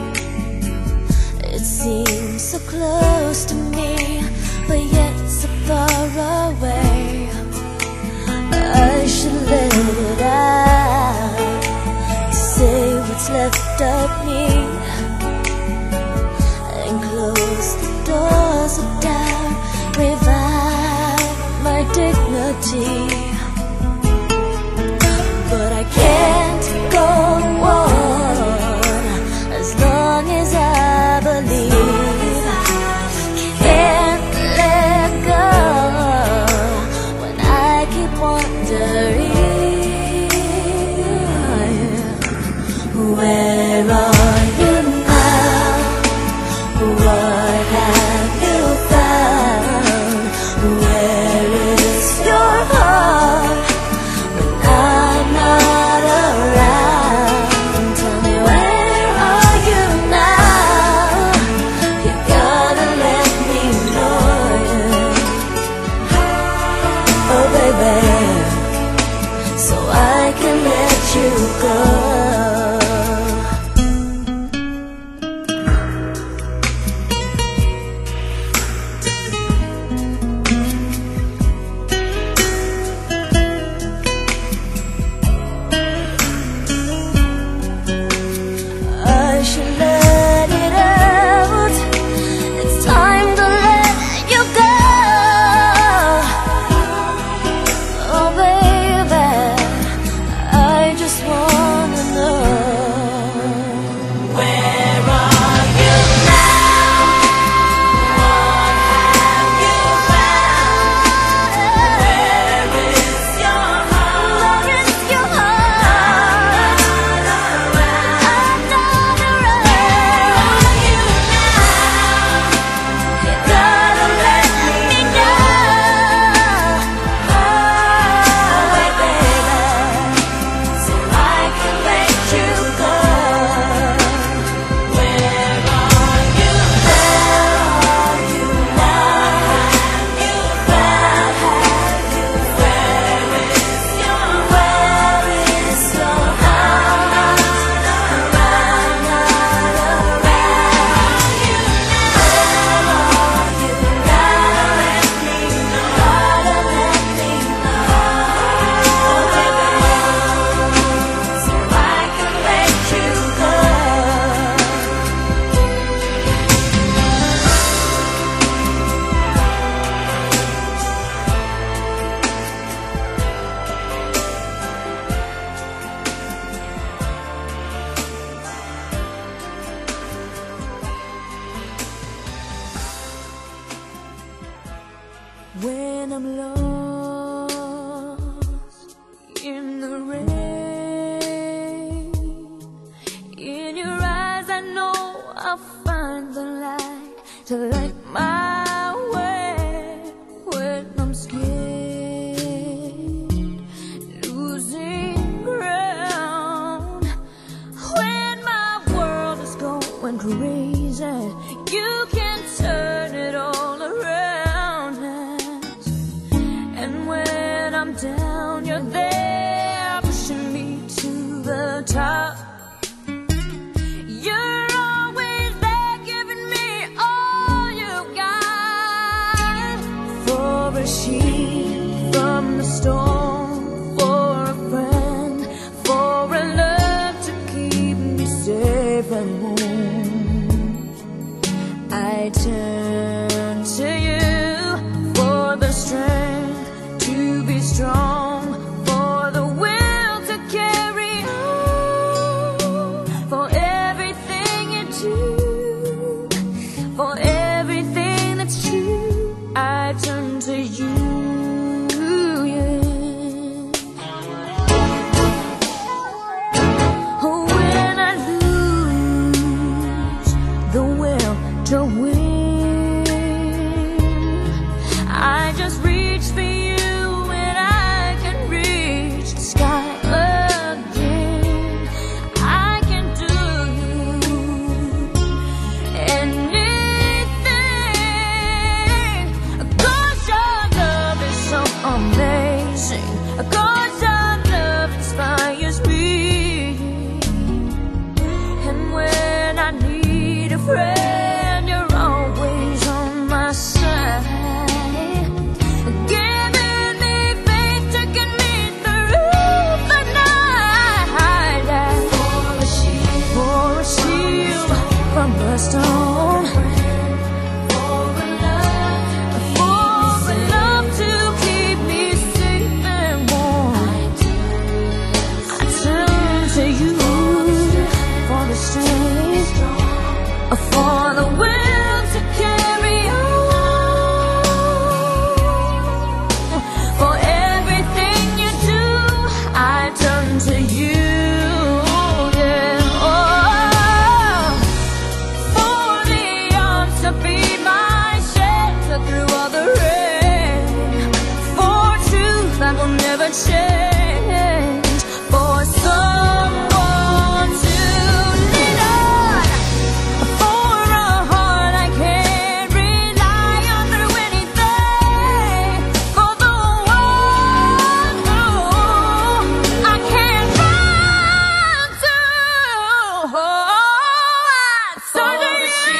It seems so close to me, but yet so far away. I should let it out, say what's left of me, and close When I'm lost in the rain, in your eyes I know I'll find the light to light my way. When I'm scared, losing ground, when my world is going crazy, you can turn it all around. And when I'm down, you're there pushing me to the top. You're always there giving me all you got. For a sheep from the storm, for a friend, for a love to keep me safe and warm, I turn to you for the strength to be strong, for the will to carry on, for everything you do, for everything that's true, I turn to you, yeah. Oh, when I lose the will to win, I just reach for you and I can reach the sky again. I can do anything, 'cause your love is so amazing, 'cause your love inspires me. And when I need a friend, you're always on my side, giving me faith to get me through the night. For a shield, for a shield from the storm, for a love, for a love to keep me safe and warm, I turn to you for the strength, for the will to carry on, for everything you do, I turn to you, yeah. Oh, for the arms to be my shelter through all the rain, for truth that will never change, for someone to lean on, for a heart I can rely on through anything, for the one who I can run to. Oh, I turn to you,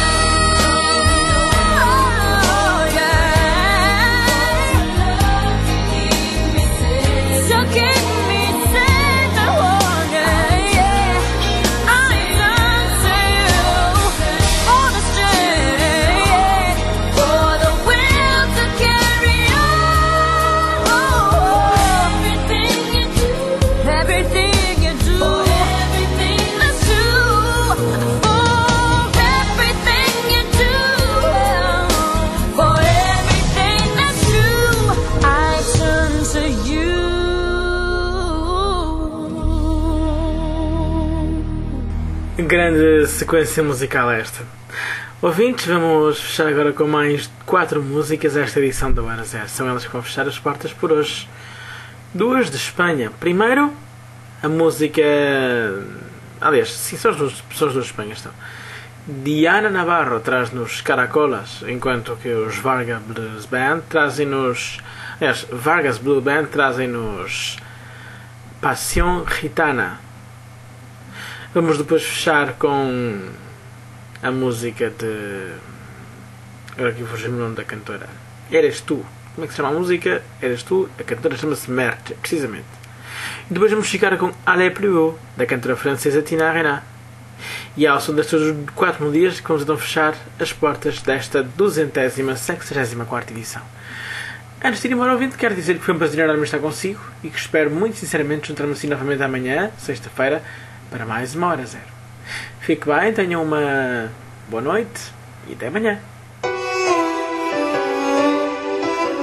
yeah. So keep me safe and warm, yeah. I turn to you for the strength, for the will to carry on. Everything you do, everything you do, everything that's true, for everything you do, for everything that's true, I turn to you. Grande sequência musical esta. Ouvintes, vamos fechar agora com mais quatro músicas esta edição da Hora Zero. São elas que vão fechar as portas por hoje. Duas de Espanha. Primeiro, a música... Aliás, sim, são as duas, são as duas de Espanha. Estão. Diana Navarro traz-nos Caracolas, enquanto que os Vargas Blues Band trazem-nos... Aliás, Vargas Blue Band trazem-nos Pasión Gitana. Vamos depois fechar com a música de... Agora aqui vou o nome da cantora. Eres Tu. Como é que se chama a música? Eres Tu. A cantora chama-se Merche, precisamente. E depois vamos ficar com Allez plus haut, da cantora francesa Tina Arena. E ao som destas quatro melodias que vamos então fechar as portas desta duzentésima, sexagésima quarta edição. Antes de ir embora, ouvinte, quero dizer que foi um prazer enorme estar consigo e que espero muito sinceramente juntar-me assim novamente amanhã, sexta-feira, para mais uma Hora Zero. Fique bem, tenham uma boa noite e até amanhã.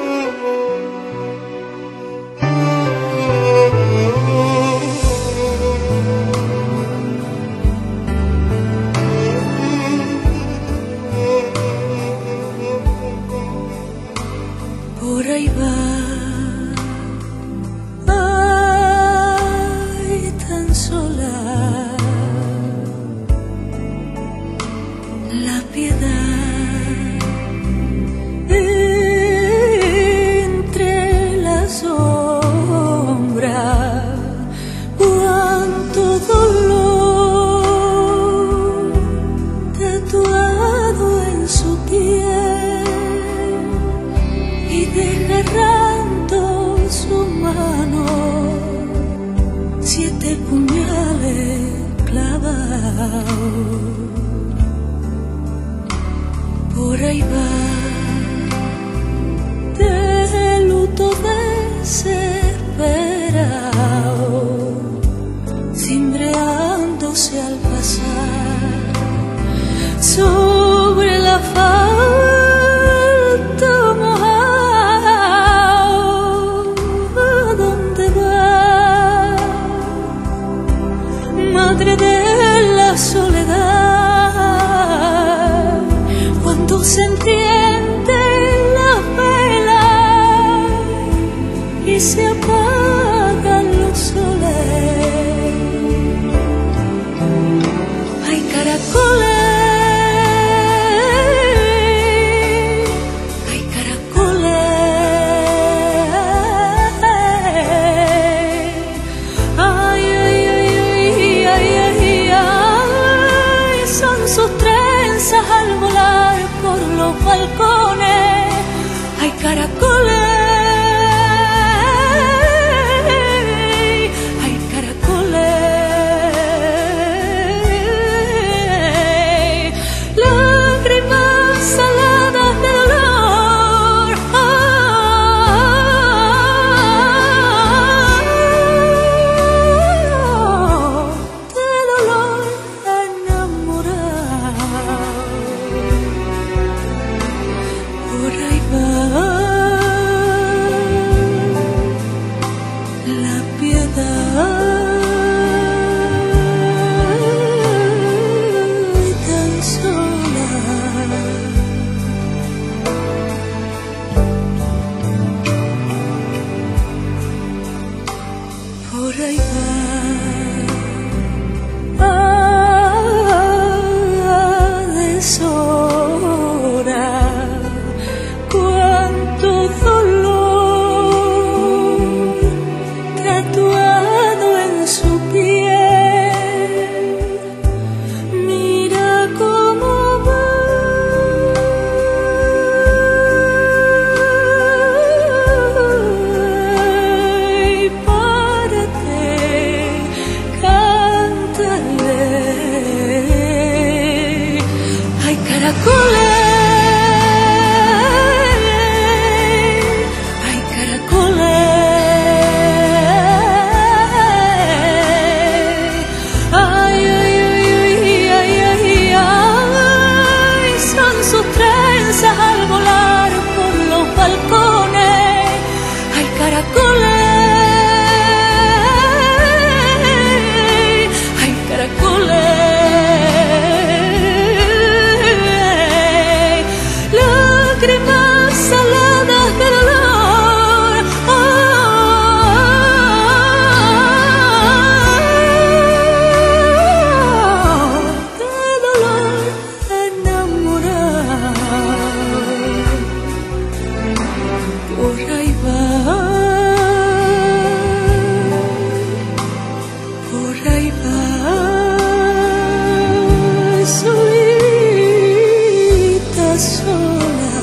ahí va. Ay, tan sola la piedad entre la sombra. Cuánto dolor tatuado en su piel y desgarrando su mano, siete puñales clavados. Por ahí va, de luto desesperado, cimbreándose al pasar sobre la asfalto mojado. ¿A dónde va, madre de la soledad? Cuando se entiende la vela y se apagan los soles, hay caracoles, hay caracoles, ay, ay, ay, ay, ay, ay, son sus trenzas al volar por los balcones, hay caracoles, hay caracoles, lágrimas saladas de dolor, oh, de dolor enamorado. Por ahí va la piedad tan sola. Por ahí va a deshora. Cuánto dolor tatuado en su piel. Mira cómo va. Ay, párate, cántale. Hay caracoles. Al volar por los balcones, hay caracoles, hay caracoles, lágrimas saladas de dolor, oh, de dolor enamorado. Por ahí va, por ahí va, solita, sola.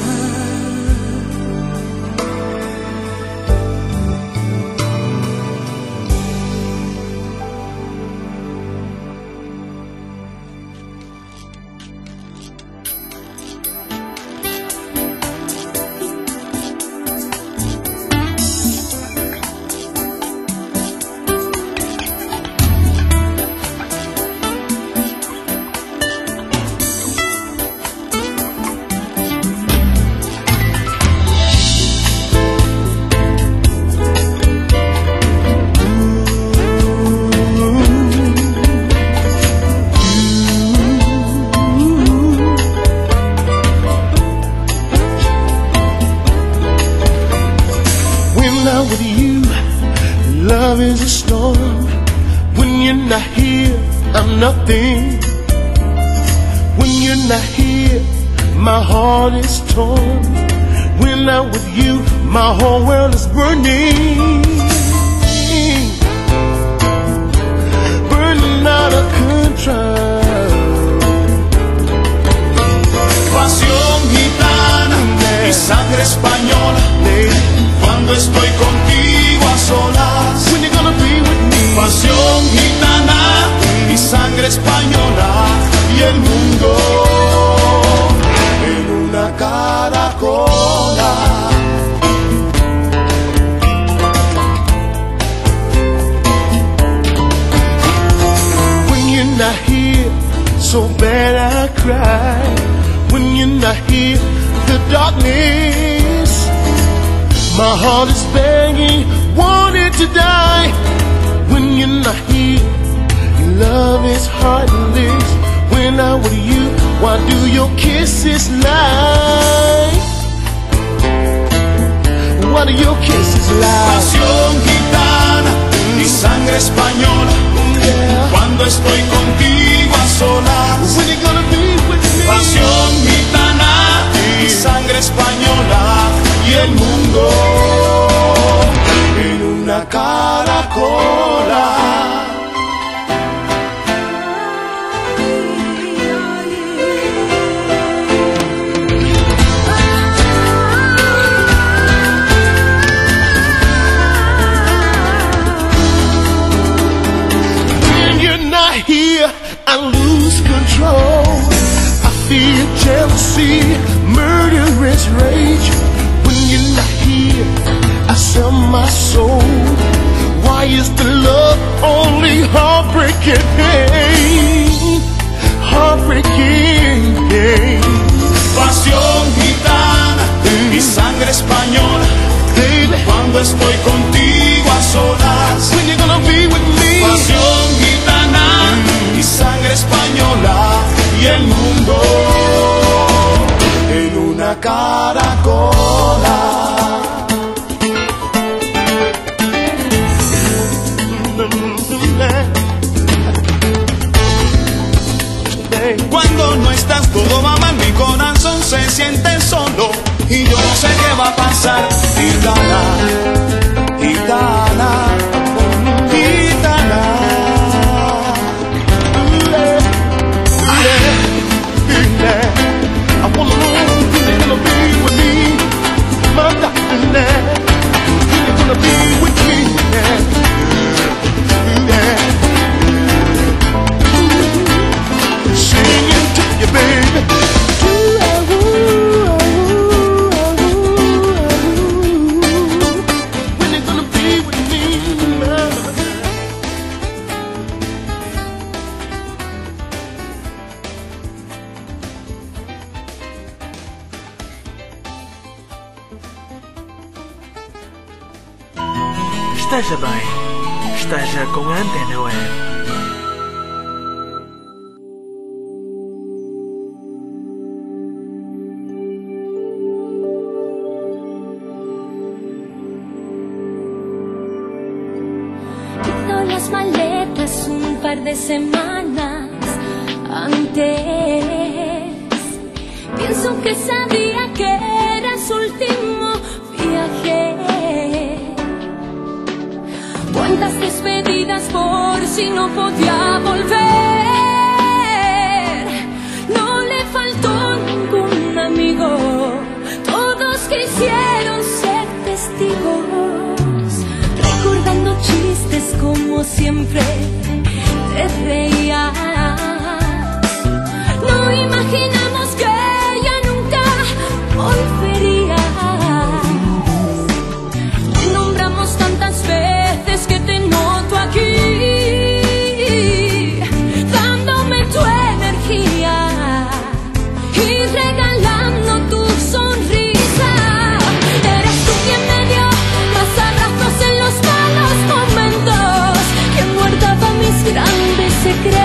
love is a storm. When you're not here, I'm nothing. When you're not here, my heart is torn. When I'm with you, my whole world is burning. Burning out of control. Pasión gitana y sangre española. Cuando estoy contigo a solas. When you gonna be with me? Pasión gitana y sangre española. Y el mundo en una caracola. When you're not here, so bad I cry. When you're not here, the darkness, my heart is begging, wanted to die. When you're not here, love is heartless. When I'm with you, why do your kisses lie? Why do your kisses lie? Pasión gitana y sangre española. Yeah. Cuando estoy contigo a solas. When you gonna be with me? Pasión gitana y sangre española. Y el mundo en una caracola. Here I lose control. I feel jealousy, murderous rage. When you're not here, I sell my soul. Why is the love only heartbreaking pain? Heartbreaking pain. Pasión gitana y sangre española. Baby, cuando estoy contigo a solas. When you gonna be with me? Pasión gitana y sangre española. Y el mundo en una caracola. Cuando no estás, todo mamá, mi corazón se siente solo. Y yo no sé qué va a pasar. Gitana, gitana, gitana. I wanna know when you're gonna be with me, my darling. When you're gonna be with me, yeah. Singing to you, baby. When you're gonna be with me, love. Esteja bem, esteja com a Antena Web. Hizo las maletas un par de semanas antes. Pienso que sabía que era su último viaje. Cuántas despedidas por si no podía volver. No le faltó ningún amigo. Todos quisieron ser testigos. Recordando chistes como siempre te reías. No imaginamos que ella nunca volvería. Te nombramos tantas veces que te noto aquí, dándome tu energía y regalando tu sonrisa. Eres tú quien me dio más abrazos en los malos momentos, quien guardaba mis grandes secretos.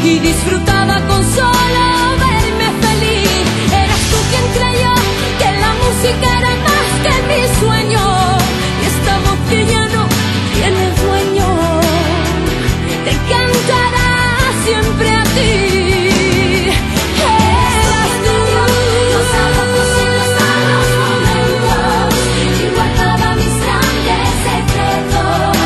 y disfrutaba con solo verme feliz. Eras tú quien creyó que la música era más que mi sueño, y esta voz que ya no tiene dueño te cantará siempre a ti. Eras tú, los abrazos y los malos momentos, y guardaba mis grandes secretos,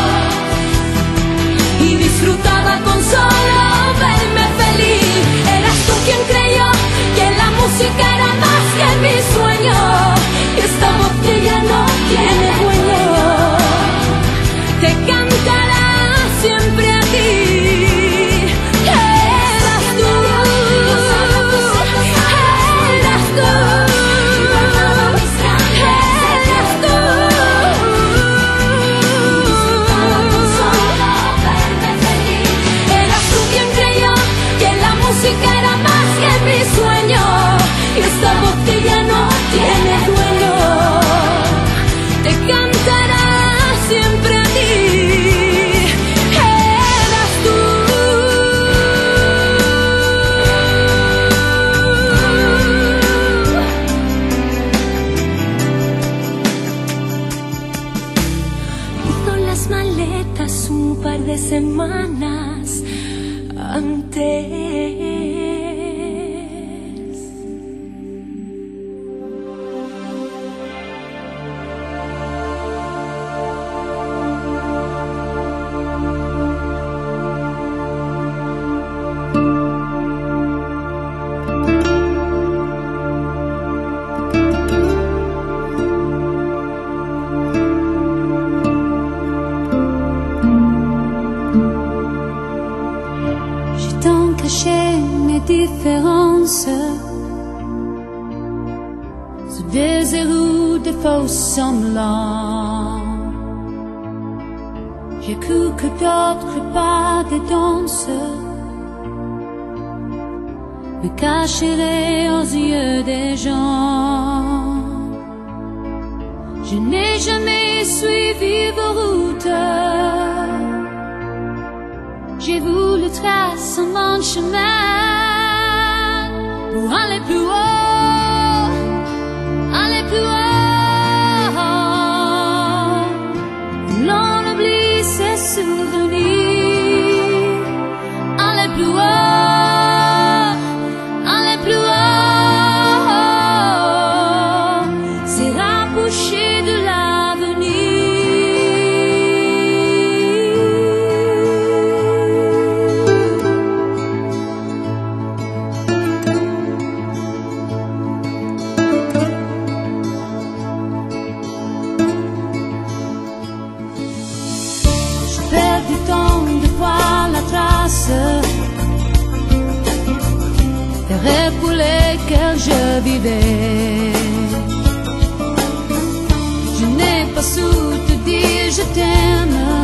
y disfrutaba con solo verme feliz. Eras tú quien creyó que la música era más que mi sueño, y esta voz que ya no tiene dueño te cantará siempre a ti. Eras tú, eras tú, eras tú, eras tú quien creyó que la música era más que mi sueño, y esta voz que ya no tiene dueño te cantará siempre a ti. Eras tú. Hizo las maletas un par de semanas antes. J'ai tant caché mes différences sous des roues de faux semblants. J'ai cru que d'autres pas des danses me cacheraient aux yeux des gens. Je n'ai jamais suivi vos routes. J'ai voulu tracer mon chemin pour aller plus haut, aller plus haut. L'on oublie ses souvenirs. Aller plus haut, aller plus haut, c'est rapprocher de l'avenir. Perdu tant de fois la trace des rêves pour lesquels je vivais. Je n'ai pas su te dire je t'aime.